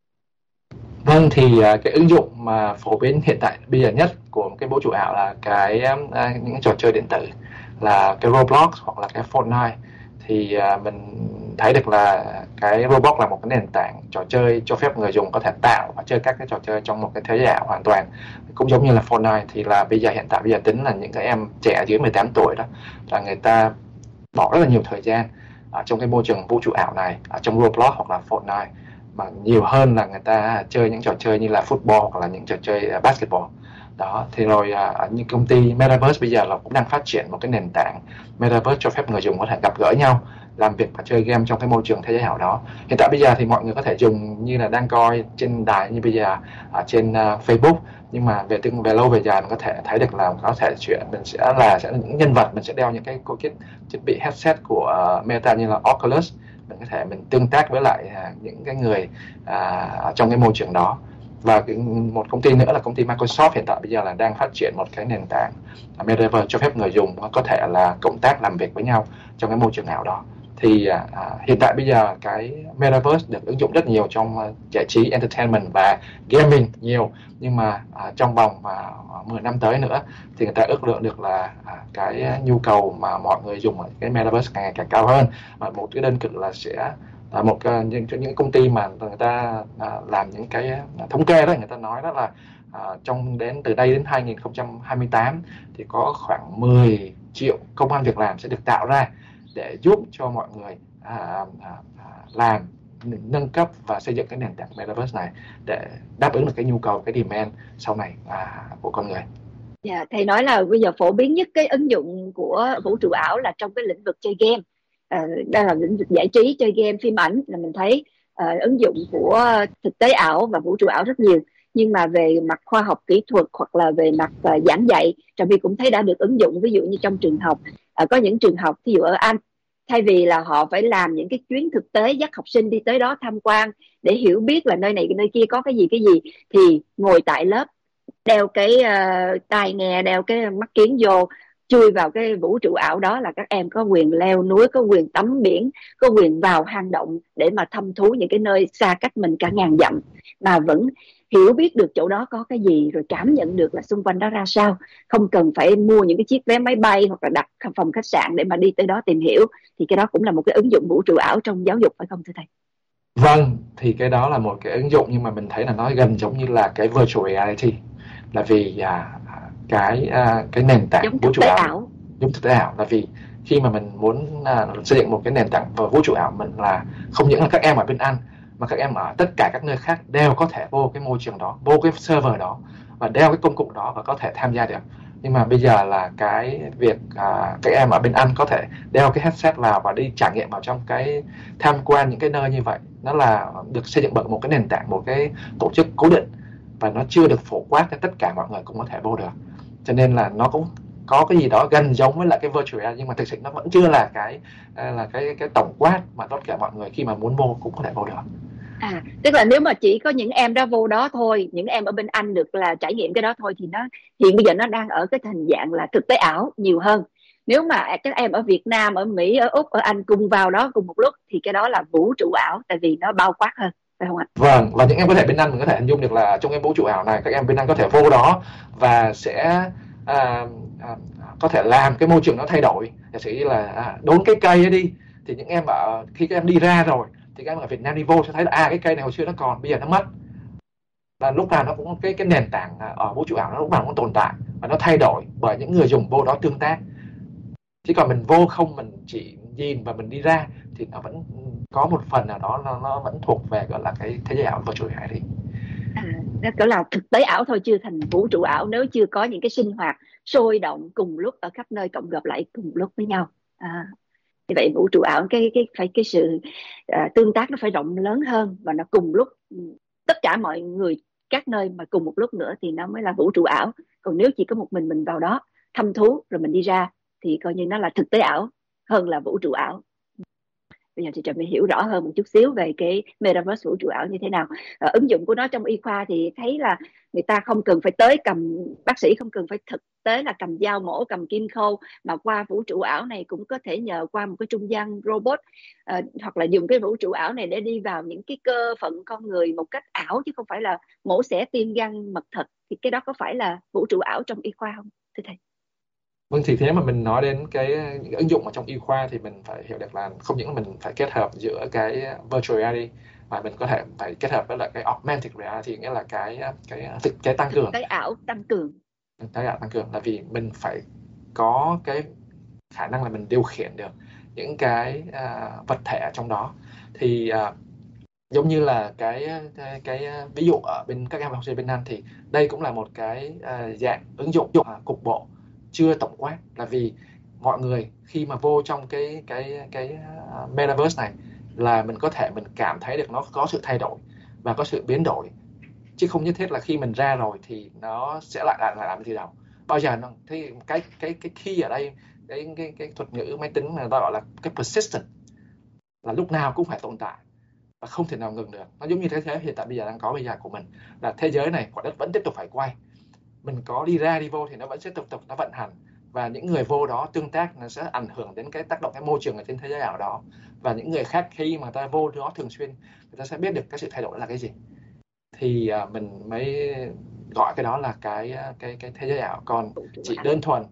Vâng, thì cái ứng dụng mà phổ biến hiện tại bây giờ nhất của cái vũ trụ ảo là cái những cái trò chơi điện tử, là cái Roblox hoặc là cái Fortnite. Thì mình thấy được là cái Roblox là một cái nền tảng trò chơi cho phép người dùng có thể tạo và chơi các cái trò chơi trong một cái thế giới ảo hoàn toàn, cũng giống như là Fortnite. Thì là bây giờ hiện tại bây giờ tính là những cái em trẻ dưới mười tám tuổi đó là người ta bỏ rất là nhiều thời gian ở trong cái môi trường vũ trụ ảo này, ở trong Roblox hoặc là Fortnite, mà nhiều hơn là người ta chơi những trò chơi như là football hoặc là những trò chơi basketball. Đó, thì rồi à, như công ty Metaverse bây giờ là cũng đang phát triển một cái nền tảng Metaverse cho phép người dùng có thể gặp gỡ nhau làm việc và chơi game trong cái môi trường thế giới ảo đó. Hiện tại bây giờ thì mọi người có thể dùng như là đang coi trên đài như bây giờ ở trên uh, Facebook, nhưng mà về tương về lâu về dài mình có thể thấy được là có thể chuyện mình sẽ là sẽ là những nhân vật, mình sẽ đeo những cái cái thiết bị headset của uh, Meta như là Oculus, mình có thể mình tương tác với lại uh, những cái người uh, trong cái môi trường đó. Và cái, một công ty nữa là công ty Microsoft hiện tại bây giờ là đang phát triển một cái nền tảng Metaverse cho phép người dùng có thể là cộng tác làm việc với nhau trong cái môi trường ảo đó. Thì à, hiện tại bây giờ cái Metaverse được ứng dụng rất nhiều trong uh, giải trí, entertainment và gaming nhiều, nhưng mà à, trong vòng à, mười năm tới nữa thì người ta ước lượng được là à, cái nhu cầu mà mọi người dùng cái Metaverse càng ngày càng cao hơn. Và một cái đơn cử là sẽ là một uh, những những công ty mà người ta uh, làm những cái uh, thống kê đó, người ta nói đó là uh, trong đến từ đây đến hai nghìn không trăm hai mươi tám thì có khoảng mười triệu công ăn việc làm sẽ được tạo ra để giúp cho mọi người à, à, à, làm nâng cấp và xây dựng cái nền tảng Metaverse này để đáp ứng được cái nhu cầu, cái demand sau này à, của con người. Dạ, yeah, thầy nói là bây giờ phổ biến nhất cái ứng dụng của vũ trụ ảo là trong cái lĩnh vực chơi game. À, đây là lĩnh vực giải trí, chơi game, phim ảnh là mình thấy à, ứng dụng của thực tế ảo và vũ trụ ảo rất nhiều. Nhưng mà về mặt khoa học kỹ thuật hoặc là về mặt à, giảng dạy, Trà My cũng thấy đã được ứng dụng. Ví dụ như trong trường học, à, có những trường học ví dụ ở Anh, thay vì là họ phải làm những cái chuyến thực tế dắt học sinh đi tới đó tham quan để hiểu biết là nơi này nơi kia có cái gì cái gì, thì ngồi tại lớp, đeo cái uh, tai nghe, đeo cái mắt kiếng vô, chui vào cái vũ trụ ảo đó là các em có quyền leo núi, có quyền tắm biển, có quyền vào hang động để mà thăm thú những cái nơi xa cách mình cả ngàn dặm, mà vẫn hiểu biết được chỗ đó có cái gì, rồi cảm nhận được là xung quanh đó ra sao, không cần phải mua những cái chiếc vé máy bay hoặc là đặt phòng khách sạn để mà đi tới đó tìm hiểu. Thì cái đó cũng là một cái ứng dụng vũ trụ ảo trong giáo dục, phải không thưa thầy? Vâng, thì cái đó là một cái ứng dụng, nhưng mà mình thấy là nó gần giống như là cái virtual reality, là vì à, cái à, cái nền tảng Giống vũ thực trụ tế ảo, ảo. giống thực tế ảo là vì khi mà mình muốn à, xây dựng một cái nền tảng vũ trụ ảo, mình là không những là các em ở bên Anh mà các em ở tất cả các nơi khác đều có thể vô cái môi trường đó, vô cái server đó và đeo cái công cụ đó và có thể tham gia được. Nhưng mà bây giờ là cái việc à, các em ở bên Anh có thể đeo cái headset vào và đi trải nghiệm vào trong cái tham quan những cái nơi như vậy, nó là được xây dựng bởi một cái nền tảng, một cái tổ chức cố định và nó chưa được phổ quát cho tất cả mọi người cũng có thể vô được. Cho nên là nó cũng có cái gì đó gần giống với lại cái virtual reality, nhưng mà thực sự nó vẫn chưa là cái là cái cái tổng quát mà tất cả mọi người khi mà muốn vô cũng có thể vô được. À, tức là nếu mà chỉ có những em đó vô đó thôi, những em ở bên Anh được là trải nghiệm cái đó thôi, thì nó hiện bây giờ nó đang ở cái hình dạng là thực tế ảo nhiều hơn. Nếu mà các em ở Việt Nam, ở Mỹ, ở Úc, ở Anh cùng vào đó cùng một lúc thì cái đó là vũ trụ ảo, tại vì nó bao quát hơn, phải không ạ? Vâng, và những em có thể bên Anh mình có thể hình dung được là trong cái vũ trụ ảo này các em bên Anh có thể vô đó và sẽ à, à, có thể làm cái môi trường nó thay đổi. Giả sử như là à, đốn cái cây ấy đi, thì những em ở khi các em đi ra rồi thì các em ở Việt Nam đi vô sẽ thấy là à cái cây này hồi xưa nó còn, bây giờ nó mất. Và lúc nào nó cũng cái cái nền tảng ở vũ trụ ảo nó lúc nào cũng tồn tại và nó thay đổi bởi những người dùng vô đó tương tác. Chứ còn mình vô không, mình chỉ nhìn và mình đi ra thì nó vẫn có một phần nào đó nó, nó vẫn thuộc về gọi là cái thế giới ảo virtual reality. À, nó cỡ là thực tế ảo thôi, chưa thành vũ trụ ảo nếu chưa có những cái sinh hoạt sôi động cùng lúc ở khắp nơi cộng gộp lại cùng lúc với nhau. À, như vậy vũ trụ ảo cái cái phải cái sự à, tương tác nó phải rộng lớn hơn và nó cùng lúc tất cả mọi người các nơi mà cùng một lúc nữa thì nó mới là vũ trụ ảo. Còn nếu chỉ có một mình mình vào đó thăm thú rồi mình đi ra thì coi như nó là thực tế ảo hơn là vũ trụ ảo. Bây giờ thì Trà My hiểu rõ hơn một chút xíu về cái Metaverse vũ trụ ảo như thế nào. Ờ, ứng dụng của nó trong y khoa thì thấy là người ta không cần phải tới cầm, bác sĩ không cần phải thực tế là cầm dao mổ, cầm kim khâu, mà qua vũ trụ ảo này cũng có thể nhờ qua một cái trung gian robot, uh, hoặc là dùng cái vũ trụ ảo này để đi vào những cái cơ phận con người một cách ảo, chứ không phải là mổ xẻ tim gan mật thật. Thì cái đó có phải là vũ trụ ảo trong y khoa không thưa thầy? Vâng, thì thế mà mình nói đến cái những cái ứng dụng ở trong y khoa thì mình phải hiểu được là không những là mình phải kết hợp giữa cái virtual reality mà mình có thể phải kết hợp với lại cái augmented reality, nghĩa là cái cái thực cái tăng cường, Cái ảo tăng cường. cái ảo tăng cường là vì mình phải có cái khả năng là mình điều khiển được những cái uh, vật thể ở trong đó. Thì uh, giống như là cái cái, cái ví dụ ở bên các em học sinh bên Anh thì đây cũng là một cái uh, dạng ứng dụng uh, cục bộ chưa tổng quát, là vì mọi người khi mà vô trong cái cái cái uh, metaverse này là mình có thể mình cảm thấy được nó có sự thay đổi và có sự biến đổi, chứ không nhất thiết là khi mình ra rồi thì nó sẽ lại lại, lại làm từ đầu bao giờ. Nó thì cái cái cái key ở đây, cái cái cái thuật ngữ máy tính là gọi là cái persistent, là lúc nào cũng phải tồn tại và không thể nào ngừng được. Nó giống như thế giới hiện tại bây giờ đang có bây giờ của mình, là thế giới này quả đất vẫn tiếp tục phải quay, mình có đi ra đi vô thì nó vẫn sẽ tiếp tục nó vận hành, và những người vô đó tương tác nó sẽ ảnh hưởng đến cái tác động cái môi trường ở trên thế giới ảo đó, và những người khác khi mà ta vô đó thường xuyên người ta sẽ biết được cái sự thay đổi đó là cái gì, thì uh, mình mới gọi cái đó là cái cái cái thế giới ảo. Còn chỉ đơn thuần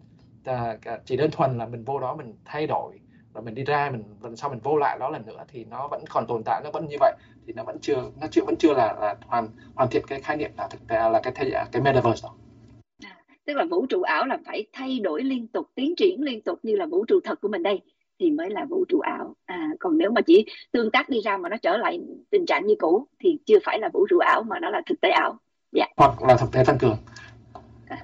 uh, chỉ đơn thuần là mình vô đó mình thay đổi và mình đi ra mình lần sau mình vô lại đó lần nữa thì nó vẫn còn tồn tại, nó vẫn như vậy, thì nó vẫn chưa nó chưa vẫn chưa là, là hoàn hoàn thiện cái khái niệm là thực tế là cái thế cái metaverse đó. À, tức là vũ trụ ảo là phải thay đổi liên tục, tiến triển liên tục như là vũ trụ thật của mình đây thì mới là vũ trụ ảo. À, còn nếu mà chỉ tương tác đi ra mà nó trở lại tình trạng như cũ thì chưa phải là vũ trụ ảo mà nó là thực tế ảo. Dạ. Hoặc là thực tế tăng cường. À,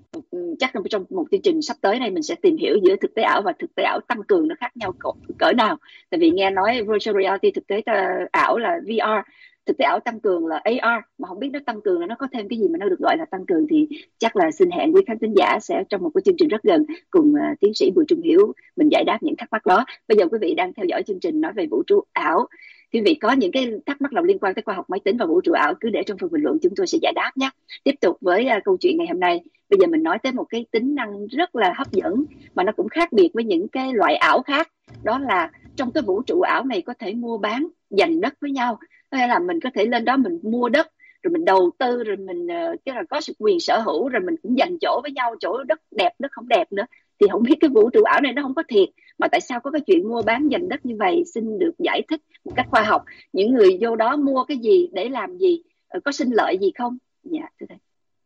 chắc là trong một chương trình sắp tới này mình sẽ tìm hiểu giữa thực tế ảo và thực tế ảo tăng cường nó khác nhau cỡ, cỡ nào. Tại vì nghe nói virtual reality, thực tế ảo là vê rờ, thực tế ảo tăng cường là a rờ, mà không biết nó tăng cường là nó có thêm cái gì mà nó được gọi là tăng cường, thì chắc là xin hẹn quý khán thính giả sẽ trong một cái chương trình rất gần cùng uh, tiến sĩ Bùi Trung Hiếu mình giải đáp những thắc mắc đó. Bây giờ quý vị đang theo dõi chương trình nói về vũ trụ ảo. Quý vị có những cái thắc mắc nào liên quan tới khoa học máy tính và vũ trụ ảo cứ để trong phần bình luận, chúng tôi sẽ giải đáp nhé. Tiếp tục với uh, câu chuyện ngày hôm nay. Bây giờ mình nói tới một cái tính năng rất là hấp dẫn mà nó cũng khác biệt với những cái loại ảo khác, đó là trong cái vũ trụ ảo này có thể mua bán giành đất với nhau. Hay là mình có thể lên đó mình mua đất rồi mình đầu tư rồi mình uh, cái là có sự quyền sở hữu, rồi mình cũng giành chỗ với nhau, chỗ đất đẹp đất không đẹp nữa. Thì không biết cái vũ trụ ảo này nó không có thiệt mà tại sao có cái chuyện mua bán giành đất như vậy? Xin được giải thích một cách khoa học. Những người vô đó mua cái gì để làm gì, uh, có sinh lợi gì không? Dạ thưa thầy.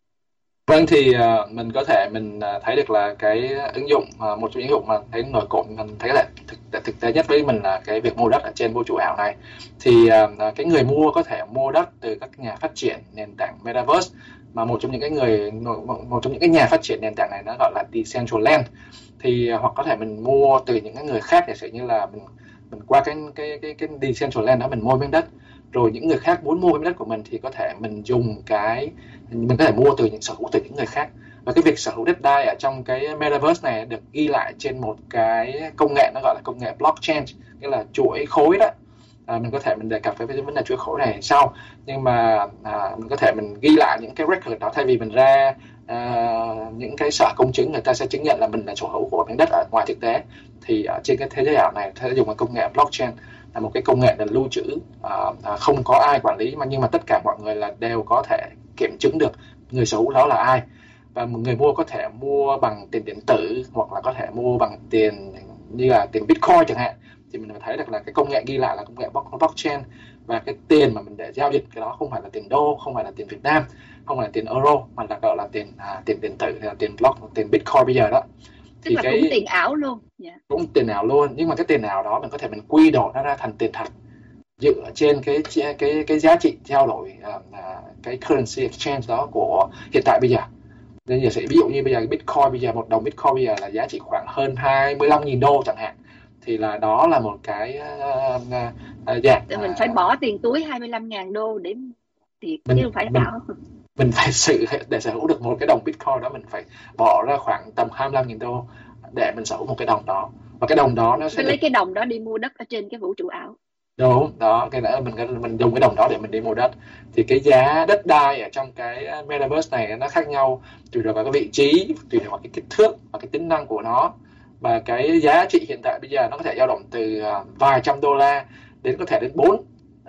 Vâng, thì uh, mình có thể mình uh, thấy được là cái ứng dụng uh, một trong những ứng dụng mà thấy nổi cộm, mình thấy là thực, thực tế nhất với mình là cái việc mua đất ở trên vũ trụ ảo này. Thì uh, cái người mua có thể mua đất từ các nhà phát triển nền tảng metaverse, mà một trong những cái người một trong những cái nhà phát triển nền tảng này nó gọi là Decentraland. Thì uh, hoặc có thể mình mua từ những cái người khác, giả sử như là mình mình qua cái cái cái cái Decentraland đó mình mua miếng đất, rồi những người khác muốn mua cái miếng đất của mình thì có thể mình dùng cái mình có thể mua từ những sở hữu từ những người khác. Và cái việc sở hữu đất đai ở trong cái metaverse này được ghi lại trên một cái công nghệ nó gọi là công nghệ blockchain, nghĩa là chuỗi khối đó. À, mình có thể mình đề cập với vấn đề chuỗi khối này sau, nhưng mà à, mình có thể mình ghi lại những cái record đó, thay vì mình ra à, những cái sở công chứng người ta sẽ chứng nhận là mình là chủ hữu của miếng đất ở ngoài thực tế, thì ở trên cái thế giới ảo này sẽ dùng cái công nghệ blockchain, là một cái công nghệ là lưu trữ à, không có ai quản lý mà nhưng mà tất cả mọi người là đều có thể kiểm chứng được người sở hữu đó là ai. Và một người mua có thể mua bằng tiền điện tử hoặc là có thể mua bằng tiền như là tiền Bitcoin chẳng hạn. Thì mình thấy được là cái công nghệ ghi lại là công nghệ blockchain, và cái tiền mà mình để giao dịch cái đó không phải là tiền đô, không phải là tiền Việt Nam, không phải là tiền euro, mà là gọi là tiền à, tiền điện tử, là tiền block, tiền Bitcoin bây giờ đó. Tức thì là cái, cũng tiền ảo luôn. Yeah. Cũng tiền ảo luôn, nhưng mà cái tiền ảo đó mình có thể mình quy đổi nó ra thành tiền thật dựa trên cái cái cái giá trị trao đổi uh, cái currency exchange đó của hiện tại bây giờ. Nên giờ sẽ ví dụ như bây giờ Bitcoin bây giờ một đồng Bitcoin bây giờ là giá trị khoảng hơn hai mươi lăm nghìn đô chẳng hạn, thì là đó là một cái uh, uh, dạng mình uh, phải bỏ tiền túi hai mươi lăm nghìn đô để thì mình, chứ không phải mình, ảo. Mình phải sự để sở hữu được một cái đồng Bitcoin đó mình phải bỏ ra khoảng tầm hai mươi lăm nghìn đô để mình sở hữu một cái đồng đó, và cái đồng đó nó sẽ lấy được... cái đồng đó đi mua đất ở trên cái vũ trụ ảo. Đúng đó, cái đó mình mình dùng cái đồng đó để mình đi mua đất. Thì cái giá đất đai ở trong cái metaverse này nó khác nhau tùy thuộc vào cái vị trí, tùy thuộc vào cái kích thước và cái tính năng của nó. Và cái giá trị hiện tại bây giờ nó có thể dao động từ vài trăm đô la đến có thể đến bốn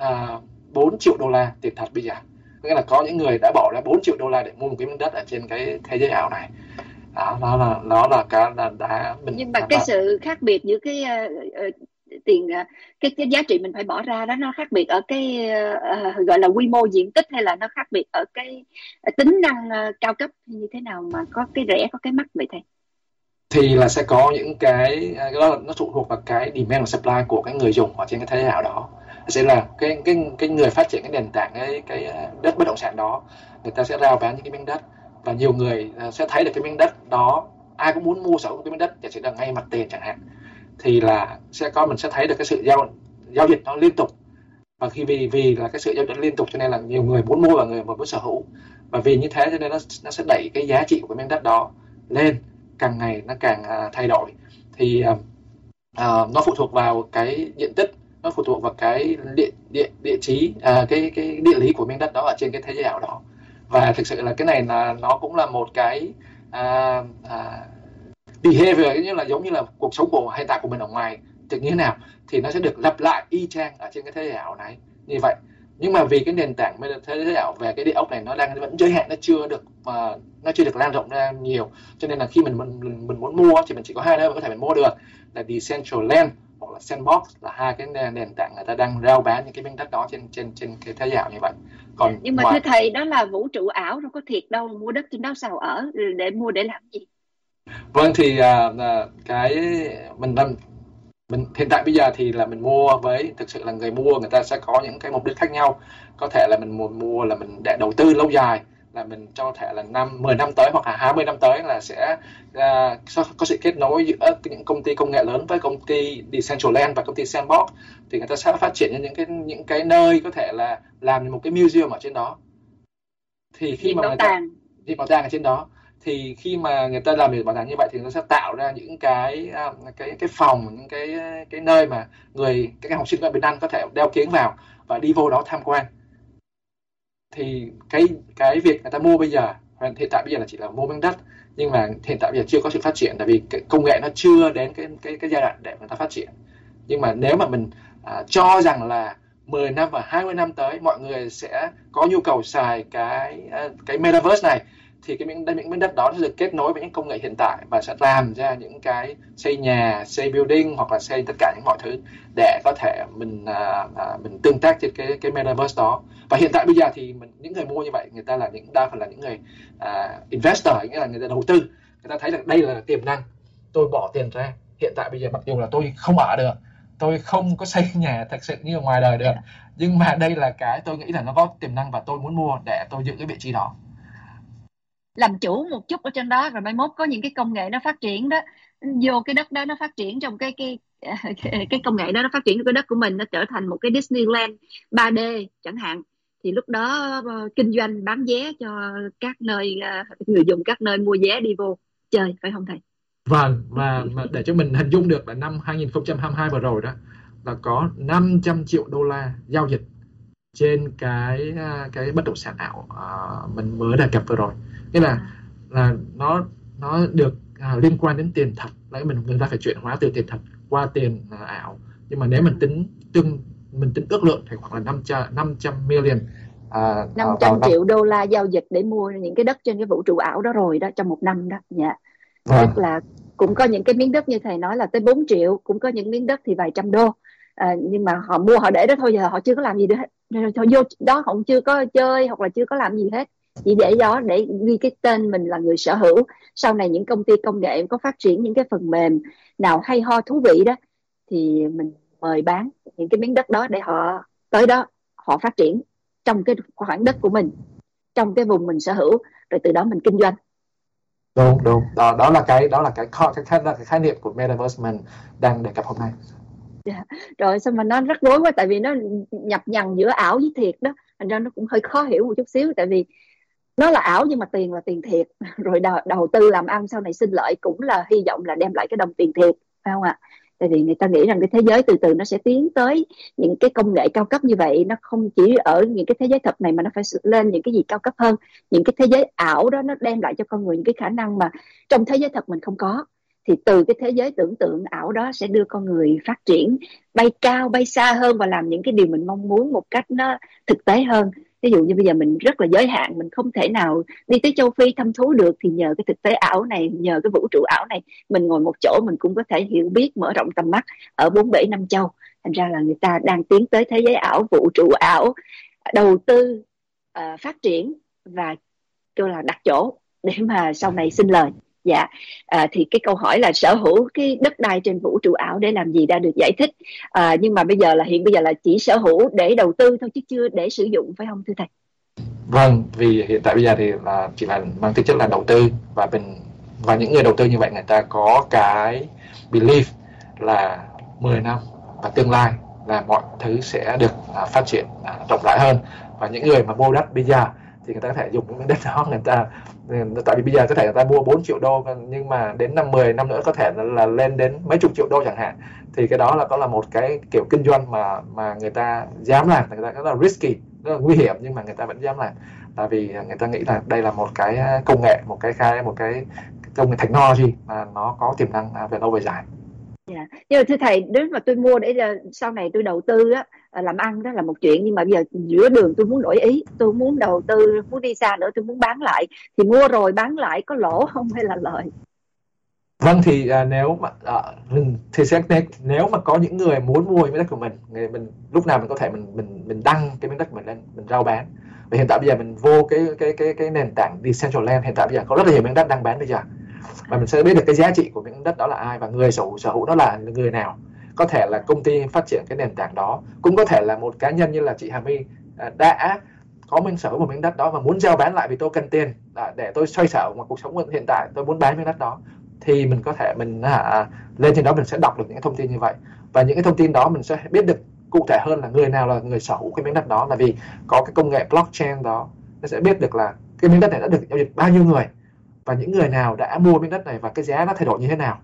bốn triệu đô la tiền thật bây giờ. Nghĩa là có những người đã bỏ ra bốn triệu đô la để mua một cái miếng đất ở trên cái thế giới ảo này. Đó, nó là nó là cái là đã mình. Nhưng mà cái đó, sự khác biệt giữa cái uh, uh, tiền cái cái giá trị mình phải bỏ ra đó, nó khác biệt ở cái uh, gọi là quy mô diện tích, hay là nó khác biệt ở cái uh, tính năng uh, cao cấp như thế nào mà có cái rẻ có cái mắc vậy thầy? Thì là sẽ có những cái cái đó nó phụ thuộc vào cái demand và supply của cái người dùng ở trên cái thế giới ảo đó. Sẽ là cái cái cái người phát triển cái nền tảng cái cái đất bất động sản đó, người ta sẽ rao bán những cái miếng đất và nhiều người sẽ thấy được cái miếng đất đó ai cũng muốn mua sở hữu cái miếng đất, giả sử là ngay mặt tiền chẳng hạn, thì là sẽ có mình sẽ thấy được cái sự giao giao dịch nó liên tục. Và khi vì vì là cái sự giao dịch liên tục cho nên là nhiều người muốn mua và người muốn sở hữu, và vì như thế cho nên nó nó sẽ đẩy cái giá trị của cái miếng đất đó lên, càng ngày nó càng uh, thay đổi. Thì uh, uh, nó phụ thuộc vào cái diện tích, nó phụ thuộc vào cái địa địa địa chí, uh, cái cái địa lý của miếng đất đó ở trên cái thế giới ảo đó. Và thực sự là cái này là nó cũng là một cái uh, uh, behavior, như là giống như là cuộc sống của hiện tại của mình ở ngoài thì như thế nào thì nó sẽ được lặp lại y chang ở trên cái thế giới ảo này như vậy. Nhưng mà vì cái nền tảng thế giới ảo về cái địa ốc này nó đang vẫn giới hạn, nó chưa được uh, nó chưa được lan rộng ra nhiều, cho nên là khi mình mình, mình muốn mua thì mình chỉ có hai nơi mà có thể mình mua được là Decentraland hoặc là Sandbox, là hai cái nền tảng người ta đang rao bán những cái miếng đất đó trên trên trên cái thế giới ảo như vậy. Còn nhưng mà ngoài... thưa thầy, đó là vũ trụ ảo, đâu có thiệt đâu, mua đất trên đó sao ở, để mua để làm gì? Vâng, thì uh, cái mình mình hiện tại bây giờ thì là mình mua với, thực sự là người mua người ta sẽ có những cái mục đích khác nhau. Có thể là mình muốn mua là mình để đầu tư lâu dài, là mình cho thể là năm mười năm tới hoặc là hai mươi năm tới là sẽ uh, có sự kết nối giữa những công ty công nghệ lớn với công ty Decentraland và công ty Sandbox, thì người ta sẽ phát triển những cái những cái nơi có thể là làm một cái museum ở trên đó. Thì khi Điện mà bảo người ta tàng đi bảo tàng ở trên đó, thì khi mà người ta làm việc bảo tàng như vậy thì nó sẽ tạo ra những cái cái cái phòng, những cái cái nơi mà người các cái học sinh ở Việt Nam có thể đeo kiếng vào và đi vô đó tham quan. Thì cái cái việc người ta mua bây giờ, hiện tại bây giờ là chỉ là mua miếng đất, nhưng mà hiện tại bây giờ chưa có sự phát triển, tại vì cái công nghệ nó chưa đến cái cái cái giai đoạn để người ta phát triển. Nhưng mà nếu mà mình à, cho rằng là mười năm và hai mươi năm tới mọi người sẽ có nhu cầu xài cái cái metaverse này, thì cái miếng miếng đất đó sẽ được kết nối với những công nghệ hiện tại và sẽ làm ra những cái xây nhà, xây building hoặc là xây tất cả những mọi thứ để có thể mình à, à, mình tương tác trên cái cái metaverse đó. Và hiện tại bây giờ thì mình, những người mua như vậy người ta là những đa phần là những người à, investor, nghĩa là người ta đầu tư, người ta thấy là đây là tiềm năng, tôi bỏ tiền ra. Hiện tại bây giờ mặc dù là tôi không ở được, tôi không có xây nhà thật sự như ở ngoài đời được, nhưng mà đây là cái tôi nghĩ là nó có tiềm năng và tôi muốn mua để tôi giữ cái vị trí đó, làm chủ một chút ở trên đó, rồi mai mốt có những cái công nghệ nó phát triển đó, vô cái đất đó nó phát triển trong cái cái cái, cái công nghệ đó nó phát triển trong cái đất của mình, nó trở thành một cái Disneyland ba D chẳng hạn, thì lúc đó uh, kinh doanh bán vé cho các nơi uh, người dùng các nơi mua vé đi vô chơi, phải không thầy? Vâng, và, và để cho mình hình dung được là năm hai không hai hai vừa rồi đó là có năm trăm triệu đô la giao dịch trên cái cái bất động sản ảo uh, mình mới đề cập vừa rồi. Nghĩa là là nó nó được uh, liên quan đến tiền thật, lấy mình người ta phải chuyển hóa từ tiền thật qua tiền uh, ảo. Nhưng mà nếu mình tính tương mình tính ước lượng thì khoảng là năm trăm million uh, năm trăm triệu đô la giao dịch để mua những cái đất trên cái vũ trụ ảo đó rồi đó, trong một năm đó. Dạ. Yeah. Tức là cũng có những cái miếng đất như thầy nói là tới bốn triệu, cũng có những miếng đất thì vài trăm đô. À, nhưng mà họ mua họ để đó thôi, giờ họ chưa có làm gì nữa hết. Thôi vô đó họ chưa có chơi hoặc là chưa có làm gì hết, chỉ để đó để ghi cái tên mình là người sở hữu. Sau này những công ty công nghệ có phát triển những cái phần mềm nào hay ho thú vị đó thì mình mời bán những cái miếng đất đó để họ tới đó họ phát triển trong cái khoảng đất của mình, trong cái vùng mình sở hữu, rồi từ đó mình kinh doanh. Đúng đúng, đó đó là cái đó là cái cái, cái, cái khái niệm của metaverse mình đang đề cập hôm nay. Yeah. Rồi sao mà nó rắc rối quá, tại vì nó nhập nhằng giữa ảo với thiệt đó, thành ra nó cũng hơi khó hiểu một chút xíu, tại vì nó là ảo nhưng mà tiền là tiền thiệt, rồi đầu, đầu tư làm ăn sau này sinh lợi cũng là hy vọng là đem lại cái đồng tiền thiệt, phải không ạ? Tại vì người ta nghĩ rằng cái thế giới từ từ nó sẽ tiến tới những cái công nghệ cao cấp như vậy, nó không chỉ ở những cái thế giới thật này mà nó phải lên những cái gì cao cấp hơn. Những cái thế giới ảo đó nó đem lại cho con người những cái khả năng mà trong thế giới thật mình không có, thì từ cái thế giới tưởng tượng ảo đó sẽ đưa con người phát triển bay cao bay xa hơn và làm những cái điều mình mong muốn một cách nó thực tế hơn. Ví dụ như bây giờ mình rất là giới hạn, mình không thể nào đi tới châu Phi thăm thú được, thì nhờ cái thực tế ảo này, nhờ cái vũ trụ ảo này, mình ngồi một chỗ mình cũng có thể hiểu biết, mở rộng tầm mắt ở bốn bể năm châu. Thành ra là người ta đang tiến tới thế giới ảo, vũ trụ ảo, đầu tư, uh, phát triển và kêu là đặt chỗ để mà sau này sinh lời. Dạ, à, thì cái câu hỏi là sở hữu cái đất đai trên vũ trụ ảo để làm gì đã được giải thích, à, nhưng mà bây giờ là hiện bây giờ là chỉ sở hữu để đầu tư thôi chứ chưa để sử dụng, phải không thưa thầy? Vâng, vì hiện tại bây giờ thì là chỉ là mang tính chất là đầu tư, và mình và những người đầu tư như vậy người ta có cái belief là mười năm và tương lai là mọi thứ sẽ được uh, phát triển uh, rộng rãi hơn. Và những người mà mua đất bây giờ thì người ta có thể dùng những đất đó, người ta tại vì bây giờ có thể người ta mua bốn triệu đô, nhưng mà đến năm mười năm nữa có thể là lên đến mấy chục triệu đô chẳng hạn, thì cái đó là có là một cái kiểu kinh doanh mà mà người ta dám làm, người ta rất là risky, rất là nguy hiểm, nhưng mà người ta vẫn dám làm, tại vì người ta nghĩ là đây là một cái công nghệ, một cái khai một cái công nghệ technology mà nó có tiềm năng về lâu về dài. Yeah. Nhưng mà thưa thầy, nếu mà tôi mua để uh, sau này tôi đầu tư á, uh, làm ăn đó là một chuyện, nhưng mà bây giờ giữa đường tôi muốn đổi ý, tôi muốn đầu tư, muốn đi xa nữa, tôi muốn bán lại, thì mua rồi bán lại có lỗ không hay là lợi? Vâng, thì uh, nếu mà uh, thì sẽ nếu mà có những người muốn mua miếng đất của mình, người mình lúc nào mình có thể mình mình mình đăng cái miếng đất của mình lên, mình rao bán. Và hiện tại bây giờ mình vô cái cái cái cái nền tảng Decentraland, hiện tại bây giờ có rất là nhiều miếng đất đang bán bây giờ, và mình sẽ biết được cái giá trị của miếng đất đó là ai và người sở hữu sở hữu đó là người nào. Có thể là công ty phát triển cái nền tảng đó, cũng có thể là một cá nhân như là chị Hà My uh, đã có mình sở hữu một miếng đất đó và muốn giao bán lại vì tôi cần tiền uh, để tôi xoay sở mà cuộc sống hiện tại, tôi muốn bán miếng đất đó, thì mình có thể mình à, lên trên đó mình sẽ đọc được những cái thông tin như vậy, và những cái thông tin đó mình sẽ biết được cụ thể hơn là người nào là người sở hữu cái miếng đất đó, là vì có cái công nghệ blockchain đó, nó sẽ biết được là cái miếng đất này đã được giao dịch bao nhiêu người và những người nào đã mua miếng đất này và cái giá nó thay đổi như thế nào.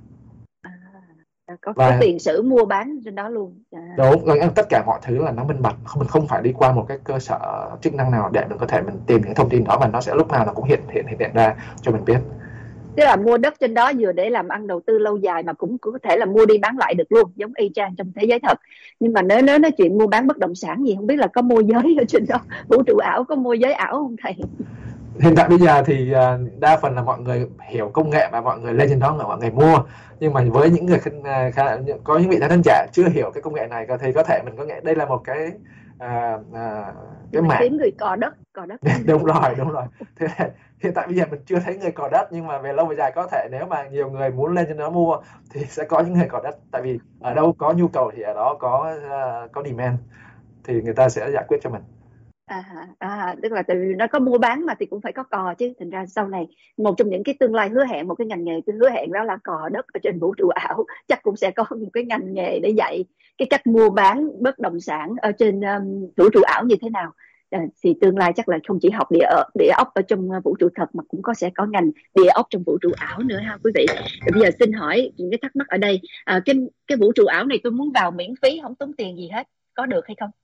À, có, và có tiền sử mua bán trên đó luôn. À. Đúng, tất cả mọi thứ là nó minh bạch, mình không phải đi qua một cái cơ sở chức năng nào để mình có thể mình tìm những thông tin đó, mà nó sẽ lúc nào nó cũng hiện hiện hiện ra cho mình biết. Tức là mua đất trên đó vừa để làm ăn đầu tư lâu dài, mà cũng có thể là mua đi bán lại được luôn, giống y chang trong thế giới thật. Nhưng mà nếu nếu nói chuyện mua bán bất động sản gì, không biết là có môi giới ở trên đó, vũ trụ ảo có môi giới ảo không thầy? Hiện tại bây giờ thì đa phần là mọi người hiểu công nghệ và mọi người lên trên đó là mọi người mua, nhưng mà với những người khá, có những vị khán giả chưa hiểu cái công nghệ này thì có thể mình có nghĩ đây là một cái à, à, cái mạng mạng người cò đất cò đất đúng rồi đúng rồi thế hiện tại bây giờ mình chưa thấy người cò đất, nhưng mà về lâu về dài có thể nếu mà nhiều người muốn lên trên đó mua thì sẽ có những người cò đất, tại vì ở đâu có nhu cầu thì ở đó có uh, có demand, thì người ta sẽ giải quyết cho mình. À, à, tức là tại vì nó có mua bán mà thì cũng phải có cò chứ. Thành ra sau này một trong những cái tương lai hứa hẹn, một cái ngành nghề tôi hứa hẹn đó là cò đất ở trên vũ trụ ảo. Chắc cũng sẽ có một cái ngành nghề để dạy cái cách mua bán bất động sản ở trên um, vũ trụ ảo như thế nào. À, thì tương lai chắc là không chỉ học địa địa ốc ở trong vũ trụ thật mà cũng có sẽ có ngành địa ốc trong vũ trụ ảo nữa ha quý vị. Rồi bây giờ xin hỏi những cái thắc mắc ở đây, à, cái cái vũ trụ ảo này tôi muốn vào miễn phí, không tốn tiền gì hết, có được hay không?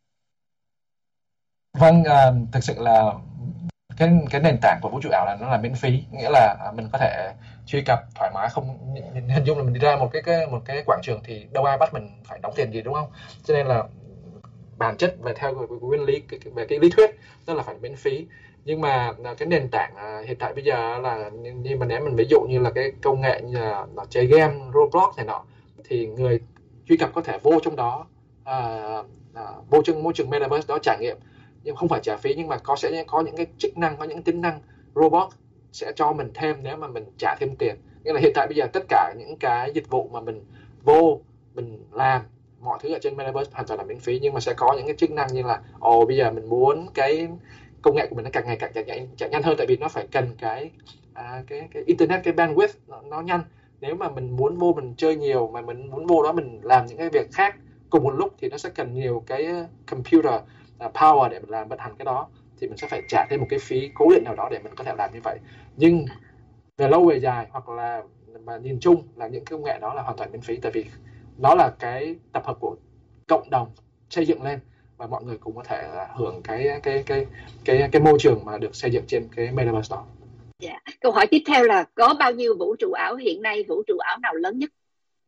Vâng, uh, thực sự là cái cái nền tảng của vũ trụ ảo là nó là miễn phí, nghĩa là mình có thể truy cập thoải mái, không hình dung là mình đi ra một cái, cái một cái quảng trường thì đâu ai bắt mình phải đóng tiền gì, đúng không? Cho nên là bản chất về theo nguyên lý về cái lý thuyết nó là phải miễn phí, nhưng mà cái nền tảng hiện tại bây giờ là như mà nếu mình ví dụ như là cái công nghệ như là, là chơi game Roblox này nọ, thì người truy cập có thể vô trong đó à, à, vô trong môi trường metaverse đó trải nghiệm, nhưng không phải trả phí, nhưng mà có sẽ có những cái chức năng, có những tính năng robot sẽ cho mình thêm nếu mà mình trả thêm tiền. Nghĩa là hiện tại bây giờ tất cả những cái dịch vụ mà mình vô mình làm mọi thứ ở trên metaverse hoàn toàn là miễn phí, nhưng mà sẽ có những cái chức năng như là ồ oh, bây giờ mình muốn cái công nghệ của mình nó càng ngày càng chạy nhanh, chạy nhanh hơn, tại vì nó phải cần cái à, cái cái internet, cái bandwidth nó, nó nhanh. Nếu mà mình muốn vô mình chơi nhiều, mà mình muốn vô đó mình làm những cái việc khác cùng một lúc thì nó sẽ cần nhiều cái computer power để mình làm vận hành cái đó, thì mình sẽ phải trả thêm một cái phí cố định nào đó để mình có thể làm như vậy. Nhưng về lâu về dài hoặc là mà nhìn chung là những công nghệ đó là hoàn toàn miễn phí, tại vì nó là cái tập hợp của cộng đồng xây dựng lên và mọi người cũng có thể hưởng cái cái cái cái cái môi trường mà được xây dựng trên cái metaverse đó. Yeah. Câu hỏi tiếp theo là có bao nhiêu vũ trụ ảo hiện nay, vũ trụ ảo nào lớn nhất?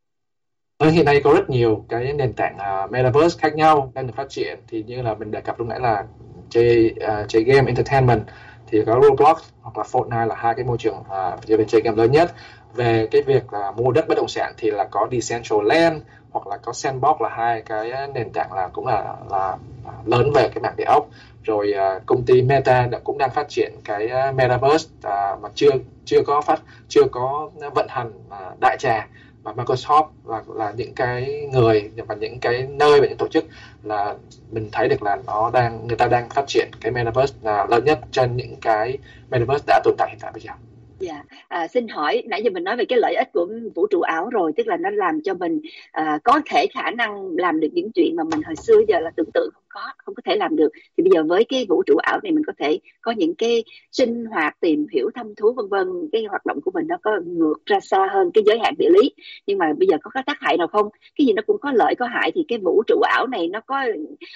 Ừ, hiện nay có rất nhiều cái nền tảng uh, metaverse khác nhau đang được phát triển, thì như là mình đề cập lúc nãy là chơi uh, chơi game entertainment thì có Roblox hoặc là Fortnite là hai cái môi trường uh, về chơi game lớn nhất. Về cái việc là mua đất bất động sản thì là có Decentraland hoặc là có Sandbox, là hai cái nền tảng là cũng là là lớn về cái mảng địa ốc. Rồi uh, công ty Meta đã cũng đang phát triển cái uh, metaverse uh, mà chưa chưa có phát chưa có vận hành uh, đại trà, và Microsoft là là những cái người và những cái nơi và những tổ chức là mình thấy được là nó đang người ta đang phát triển cái metaverse là lớn nhất trên những cái metaverse đã tồn tại hiện tại bây giờ. Dạ, à, xin hỏi nãy giờ mình nói về cái lợi ích của vũ trụ ảo rồi, tức là nó làm cho mình à, có thể khả năng làm được những chuyện mà mình hồi xưa giờ là tưởng tượng không có không có thể làm được. Thì bây giờ với cái vũ trụ ảo này mình có thể có những cái sinh hoạt, tìm hiểu, thăm thú vân vân, cái hoạt động của mình nó có ngược ra xa hơn cái giới hạn địa lý. Nhưng mà bây giờ có cái tác hại nào không? Cái gì nó cũng có lợi có hại, thì cái vũ trụ ảo này nó có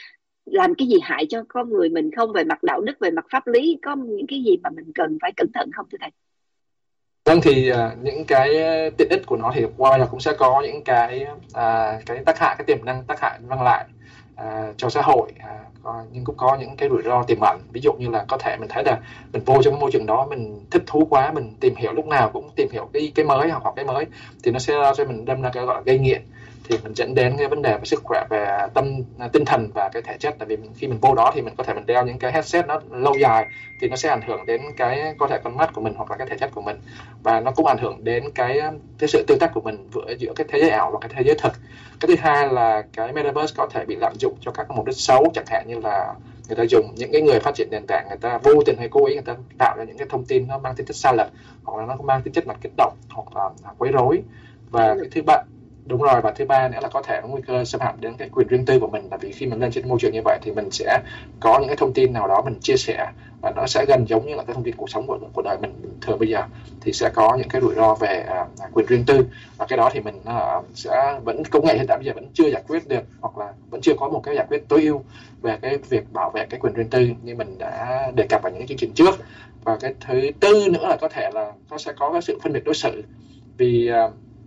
làm cái gì hại cho con người mình không, về mặt đạo đức, về mặt pháp lý, có những cái gì mà mình cần phải cẩn thận không thưa thầy? Vâng, thì à, những cái tiện ích của nó thì qua là cũng sẽ có những cái à, cái tác hại, cái tiềm năng tác hại mang lại à, cho xã hội, à, có, nhưng cũng có những cái rủi ro tiềm ẩn. Ví dụ như là có thể mình thấy là mình vô trong cái môi trường đó, mình thích thú quá, mình tìm hiểu lúc nào cũng tìm hiểu cái cái mới, học học cái mới, thì nó sẽ cho mình đâm ra cái gọi là gây nghiện, thì mình dẫn đến cái vấn đề về sức khỏe, về tâm tinh thần và cái thể chất. Tại vì khi mình vô đó thì mình có thể mình đeo những cái headset nó lâu dài, thì nó sẽ ảnh hưởng đến cái có thể con mắt của mình hoặc là cái thể chất của mình, và nó cũng ảnh hưởng đến cái cái sự tương tác của mình giữa giữa cái thế giới ảo và cái thế giới thực. Cái thứ hai là cái metaverse có thể bị lạm dụng cho các mục đích xấu, chẳng hạn như là người ta dùng những cái người phát triển nền tảng, người ta vô tình hay cố ý người ta tạo ra những cái thông tin nó mang tính chất sai lệch, hoặc là nó mang tính chất là kích động hoặc là quấy rối. Và cái thứ ba đúng rồi, và thứ ba nữa là có thể có nguy cơ xâm phạm đến cái quyền riêng tư của mình, tại vì khi mình lên trên môi trường như vậy thì mình sẽ có những cái thông tin nào đó mình chia sẻ, và nó sẽ gần giống như là cái thông tin cuộc sống của của đời mình thường bây giờ, thì sẽ có những cái rủi ro về à, quyền riêng tư. Và cái đó thì mình à, sẽ vẫn công nghệ hiện tại bây giờ vẫn chưa giải quyết được, hoặc là vẫn chưa có một cái giải quyết tối ưu về cái việc bảo vệ cái quyền riêng tư như mình đã đề cập vào những cái chương trình trước. Và cái thứ tư nữa là có thể là nó sẽ có cái sự phân biệt đối xử, vì à,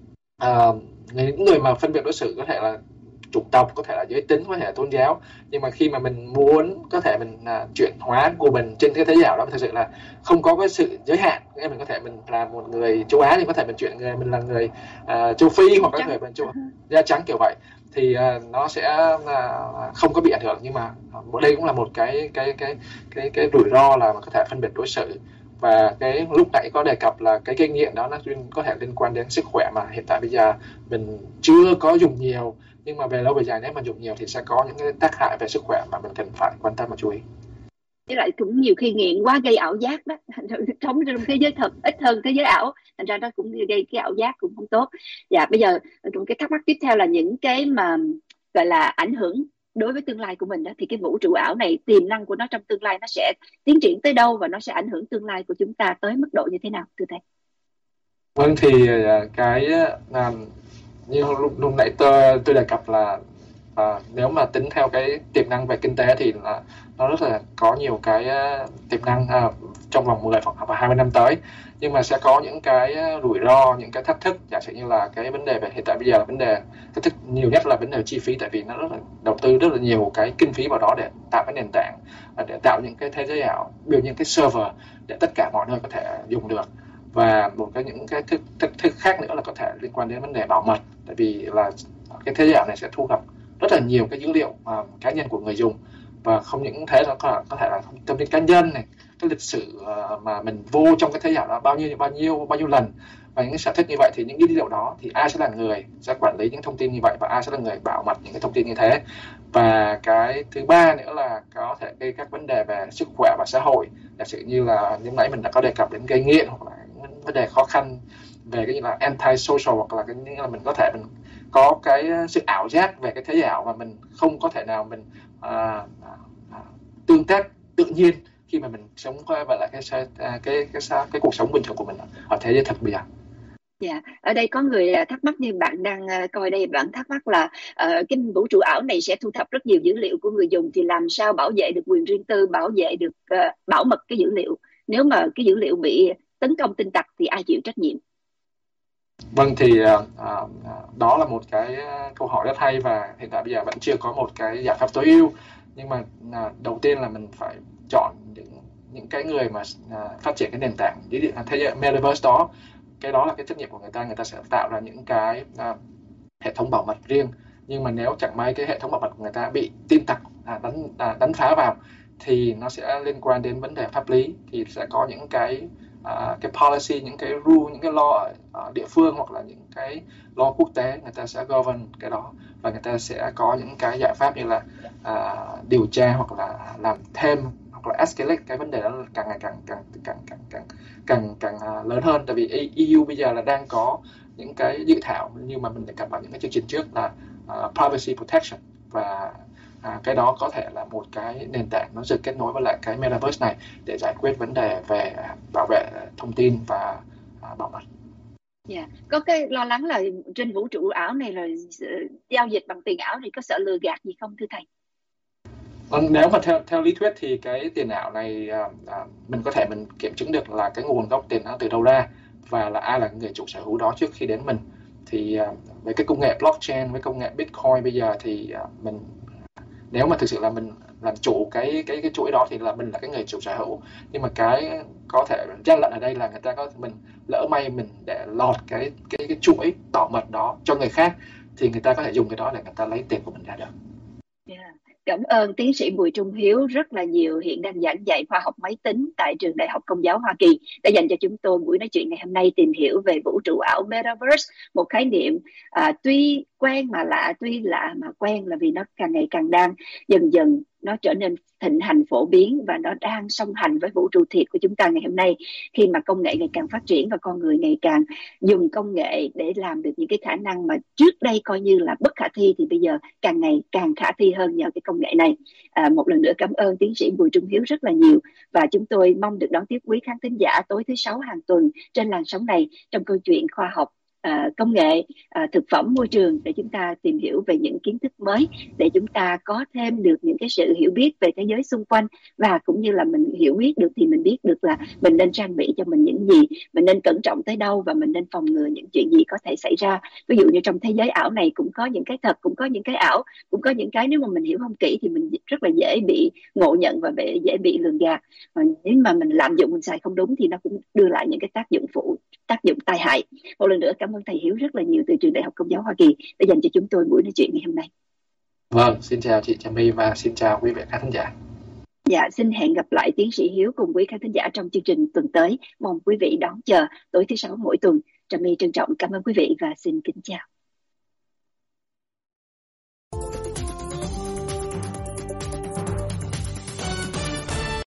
à, những người mà phân biệt đối xử có thể là chủng tộc, có thể là giới tính, có thể là tôn giáo, nhưng mà khi mà mình muốn có thể mình à, chuyển hóa của mình trên cái thế giới ảo đó, thực sự là không có cái sự giới hạn. Nên mình có thể mình là một người châu Á thì có thể mình chuyển người mình là người à, châu Phi, hoặc là người bên châu da trắng kiểu vậy, thì à, nó sẽ à, không có bị ảnh hưởng. Nhưng mà đây cũng là một cái cái cái cái cái rủi ro là có thể phân biệt đối xử. Và cái lúc nãy có đề cập là cái kinh nghiệm đó nó có thể liên quan đến sức khỏe, mà hiện tại bây giờ mình chưa có dùng nhiều, nhưng mà về lâu về dài nếu mà dùng nhiều thì sẽ có những cái tác hại về sức khỏe mà mình cần phải quan tâm và chú ý. Với lại cũng nhiều khi nghiện quá gây ảo giác đó, sống trong thế giới thật ít hơn thế giới ảo, thành ra nó cũng gây cái ảo giác cũng không tốt. Dạ, bây giờ cái thắc mắc tiếp theo là những cái mà gọi là ảnh hưởng đối với tương lai của mình đó, thì cái vũ trụ ảo này tiềm năng của nó trong tương lai nó sẽ tiến triển tới đâu, và nó sẽ ảnh hưởng tương lai của chúng ta tới mức độ như thế nào thưa thầy? Vâng, thì cái à, như lúc, lúc nãy tôi tôi đề cập là à, nếu mà tính theo cái tiềm năng về kinh tế thì là nó rất là có nhiều cái uh, tiềm năng uh, trong vòng mười hoặc hai mươi năm tới. Nhưng mà sẽ có những cái rủi ro, những cái thách thức, giả sử như là cái vấn đề về hiện tại bây giờ là vấn đề thách thức nhiều nhất là vấn đề chi phí, tại vì nó rất là đầu tư rất là nhiều cái kinh phí vào đó để tạo cái nền tảng, để tạo những cái thế giới ảo, build những cái server để tất cả mọi nơi có thể dùng được. Và một cái những cái thức, thức, thức khác nữa là có thể liên quan đến vấn đề bảo mật, tại vì là cái thế giới ảo này sẽ thu thập rất là nhiều cái dữ liệu uh, cá nhân của người dùng, và không những thế nó có, có thể là thông tin cá nhân này, cái lịch sử uh, mà mình vô trong cái thế giới ảo đó bao nhiêu bao nhiêu bao nhiêu lần, và những cái sở thích như vậy thì những dữ liệu đó thì ai sẽ là người sẽ quản lý những thông tin như vậy, và ai sẽ là người bảo mật những cái thông tin như thế. Và cái thứ ba nữa là có thể gây các vấn đề về sức khỏe và xã hội, giả sử như là như nãy mình đã có đề cập đến gây nghiện, hoặc là những vấn đề khó khăn về cái như là anti-social, hoặc là cái như là mình có thể mình có cái sự ảo giác về cái thế giới ảo mà mình không có thể nào mình à, à, tương tác tự nhiên khi mà mình sống với lại cái cái cái cái, cái, cái cuộc sống bình thường của mình ở thế giới thật bây giờ. Dạ, ở đây có người thắc mắc, như bạn đang coi đây, bạn thắc mắc là uh, cái vũ trụ ảo này sẽ thu thập rất nhiều dữ liệu của người dùng, thì làm sao bảo vệ được quyền riêng tư, bảo vệ được uh, bảo mật cái dữ liệu, nếu mà cái dữ liệu bị tấn công tin tặc thì ai chịu trách nhiệm? Vâng, thì à, đó là một cái câu hỏi rất hay, và hiện tại bây giờ vẫn chưa có một cái giải pháp tối ưu. Nhưng mà à, đầu tiên là mình phải chọn những những cái người mà à, phát triển cái nền tảng thế giới metaverse đó. Cái đó là cái trách nhiệm của người ta, người ta sẽ tạo ra những cái à, hệ thống bảo mật riêng. Nhưng mà nếu chẳng may cái hệ thống bảo mật của người ta bị tin tặc à, đánh à, đánh phá vào, thì nó sẽ liên quan đến vấn đề pháp lý, thì sẽ có những cái uh, cái policy, những cái rule, những cái law ở, ở địa phương, hoặc là những cái law quốc tế, người ta sẽ govern cái đó, và người ta sẽ có những cái giải pháp như là uh, điều tra, hoặc là làm thêm, hoặc là escalate cái vấn đề đó càng ngày càng càng càng càng càng càng càng uh, lớn hơn. Tại vì e u bây giờ là đang có những cái dự thảo nhưng mà mình đề cập vào những cái chương trình trước là uh, privacy protection, và À, cái đó có thể là một cái nền tảng nó được kết nối với lại cái metaverse này để giải quyết vấn đề về bảo vệ thông tin và à, bảo mật. Yeah. Có cái lo lắng là trên vũ trụ ảo này rồi giao dịch bằng tiền ảo thì có sợ lừa gạt gì không thưa thầy? Nếu mà theo theo lý thuyết thì cái tiền ảo này à, à, mình có thể mình kiểm chứng được là cái nguồn gốc tiền nó từ đâu ra và là ai là người chủ sở hữu đó trước khi đến mình. Thì à, với cái công nghệ blockchain, với công nghệ Bitcoin bây giờ thì à, mình nếu mà thực sự là mình làm chủ cái cái cái chuỗi đó thì là mình là cái người chủ sở hữu. Nhưng mà cái có thể gian lận ở đây là người ta có mình lỡ may mình để lọt cái cái cái chuỗi bảo mật đó cho người khác thì người ta có thể dùng cái đó để người ta lấy tiền của mình ra được. Yeah. Cảm ơn tiến sĩ Bùi Trung Hiếu rất là nhiều, hiện đang giảng dạy khoa học máy tính tại trường Đại học Công giáo Hoa Kỳ, đã dành cho chúng tôi buổi nói chuyện ngày hôm nay tìm hiểu về vũ trụ ảo Metaverse, một khái niệm à, tuy quen mà lạ, tuy lạ mà quen là vì nó càng ngày càng đang dần dần nó trở nên thịnh hành phổ biến và nó đang song hành với vũ trụ thiệt của chúng ta ngày hôm nay, khi mà công nghệ ngày càng phát triển và con người ngày càng dùng công nghệ để làm được những cái khả năng mà trước đây coi như là bất khả thi thì bây giờ càng ngày càng khả thi hơn nhờ cái công nghệ này. À, một lần nữa cảm ơn tiến sĩ Bùi Trung Hiếu rất là nhiều, và chúng tôi mong được đón tiếp quý khán thính giả tối thứ sáu hàng tuần trên làn sóng này trong câu chuyện khoa học, À, công nghệ, à, thực phẩm, môi trường, để chúng ta tìm hiểu về những kiến thức mới, để chúng ta có thêm được những cái sự hiểu biết về thế giới xung quanh, và cũng như là mình hiểu biết được thì mình biết được là mình nên trang bị cho mình những gì, mình nên cẩn trọng tới đâu và mình nên phòng ngừa những chuyện gì có thể xảy ra. Ví dụ như trong thế giới ảo này cũng có những cái thật, cũng có những cái ảo, cũng có những cái nếu mà mình hiểu không kỹ thì mình rất là dễ bị ngộ nhận và dễ bị lường gạt, và nếu mà mình lạm dụng, mình xài không đúng thì nó cũng đưa lại những cái tác dụng phụ, tác dụng tai hại. Một lần nữa cảm ơn thầy Hiếu rất là nhiều từ trường Đại học Công giáo Hoa Kỳ đã dành cho chúng tôi buổi nói chuyện ngày hôm nay. Vâng, xin chào chị Trà My và xin chào quý vị khán thính giả. Dạ, xin hẹn gặp lại tiến sĩ Hiếu cùng quý khán thính giả trong chương trình tuần tới. Mong quý vị đón chờ tối thứ sáu mỗi tuần. Trà My trân trọng cảm ơn quý vị và xin kính chào.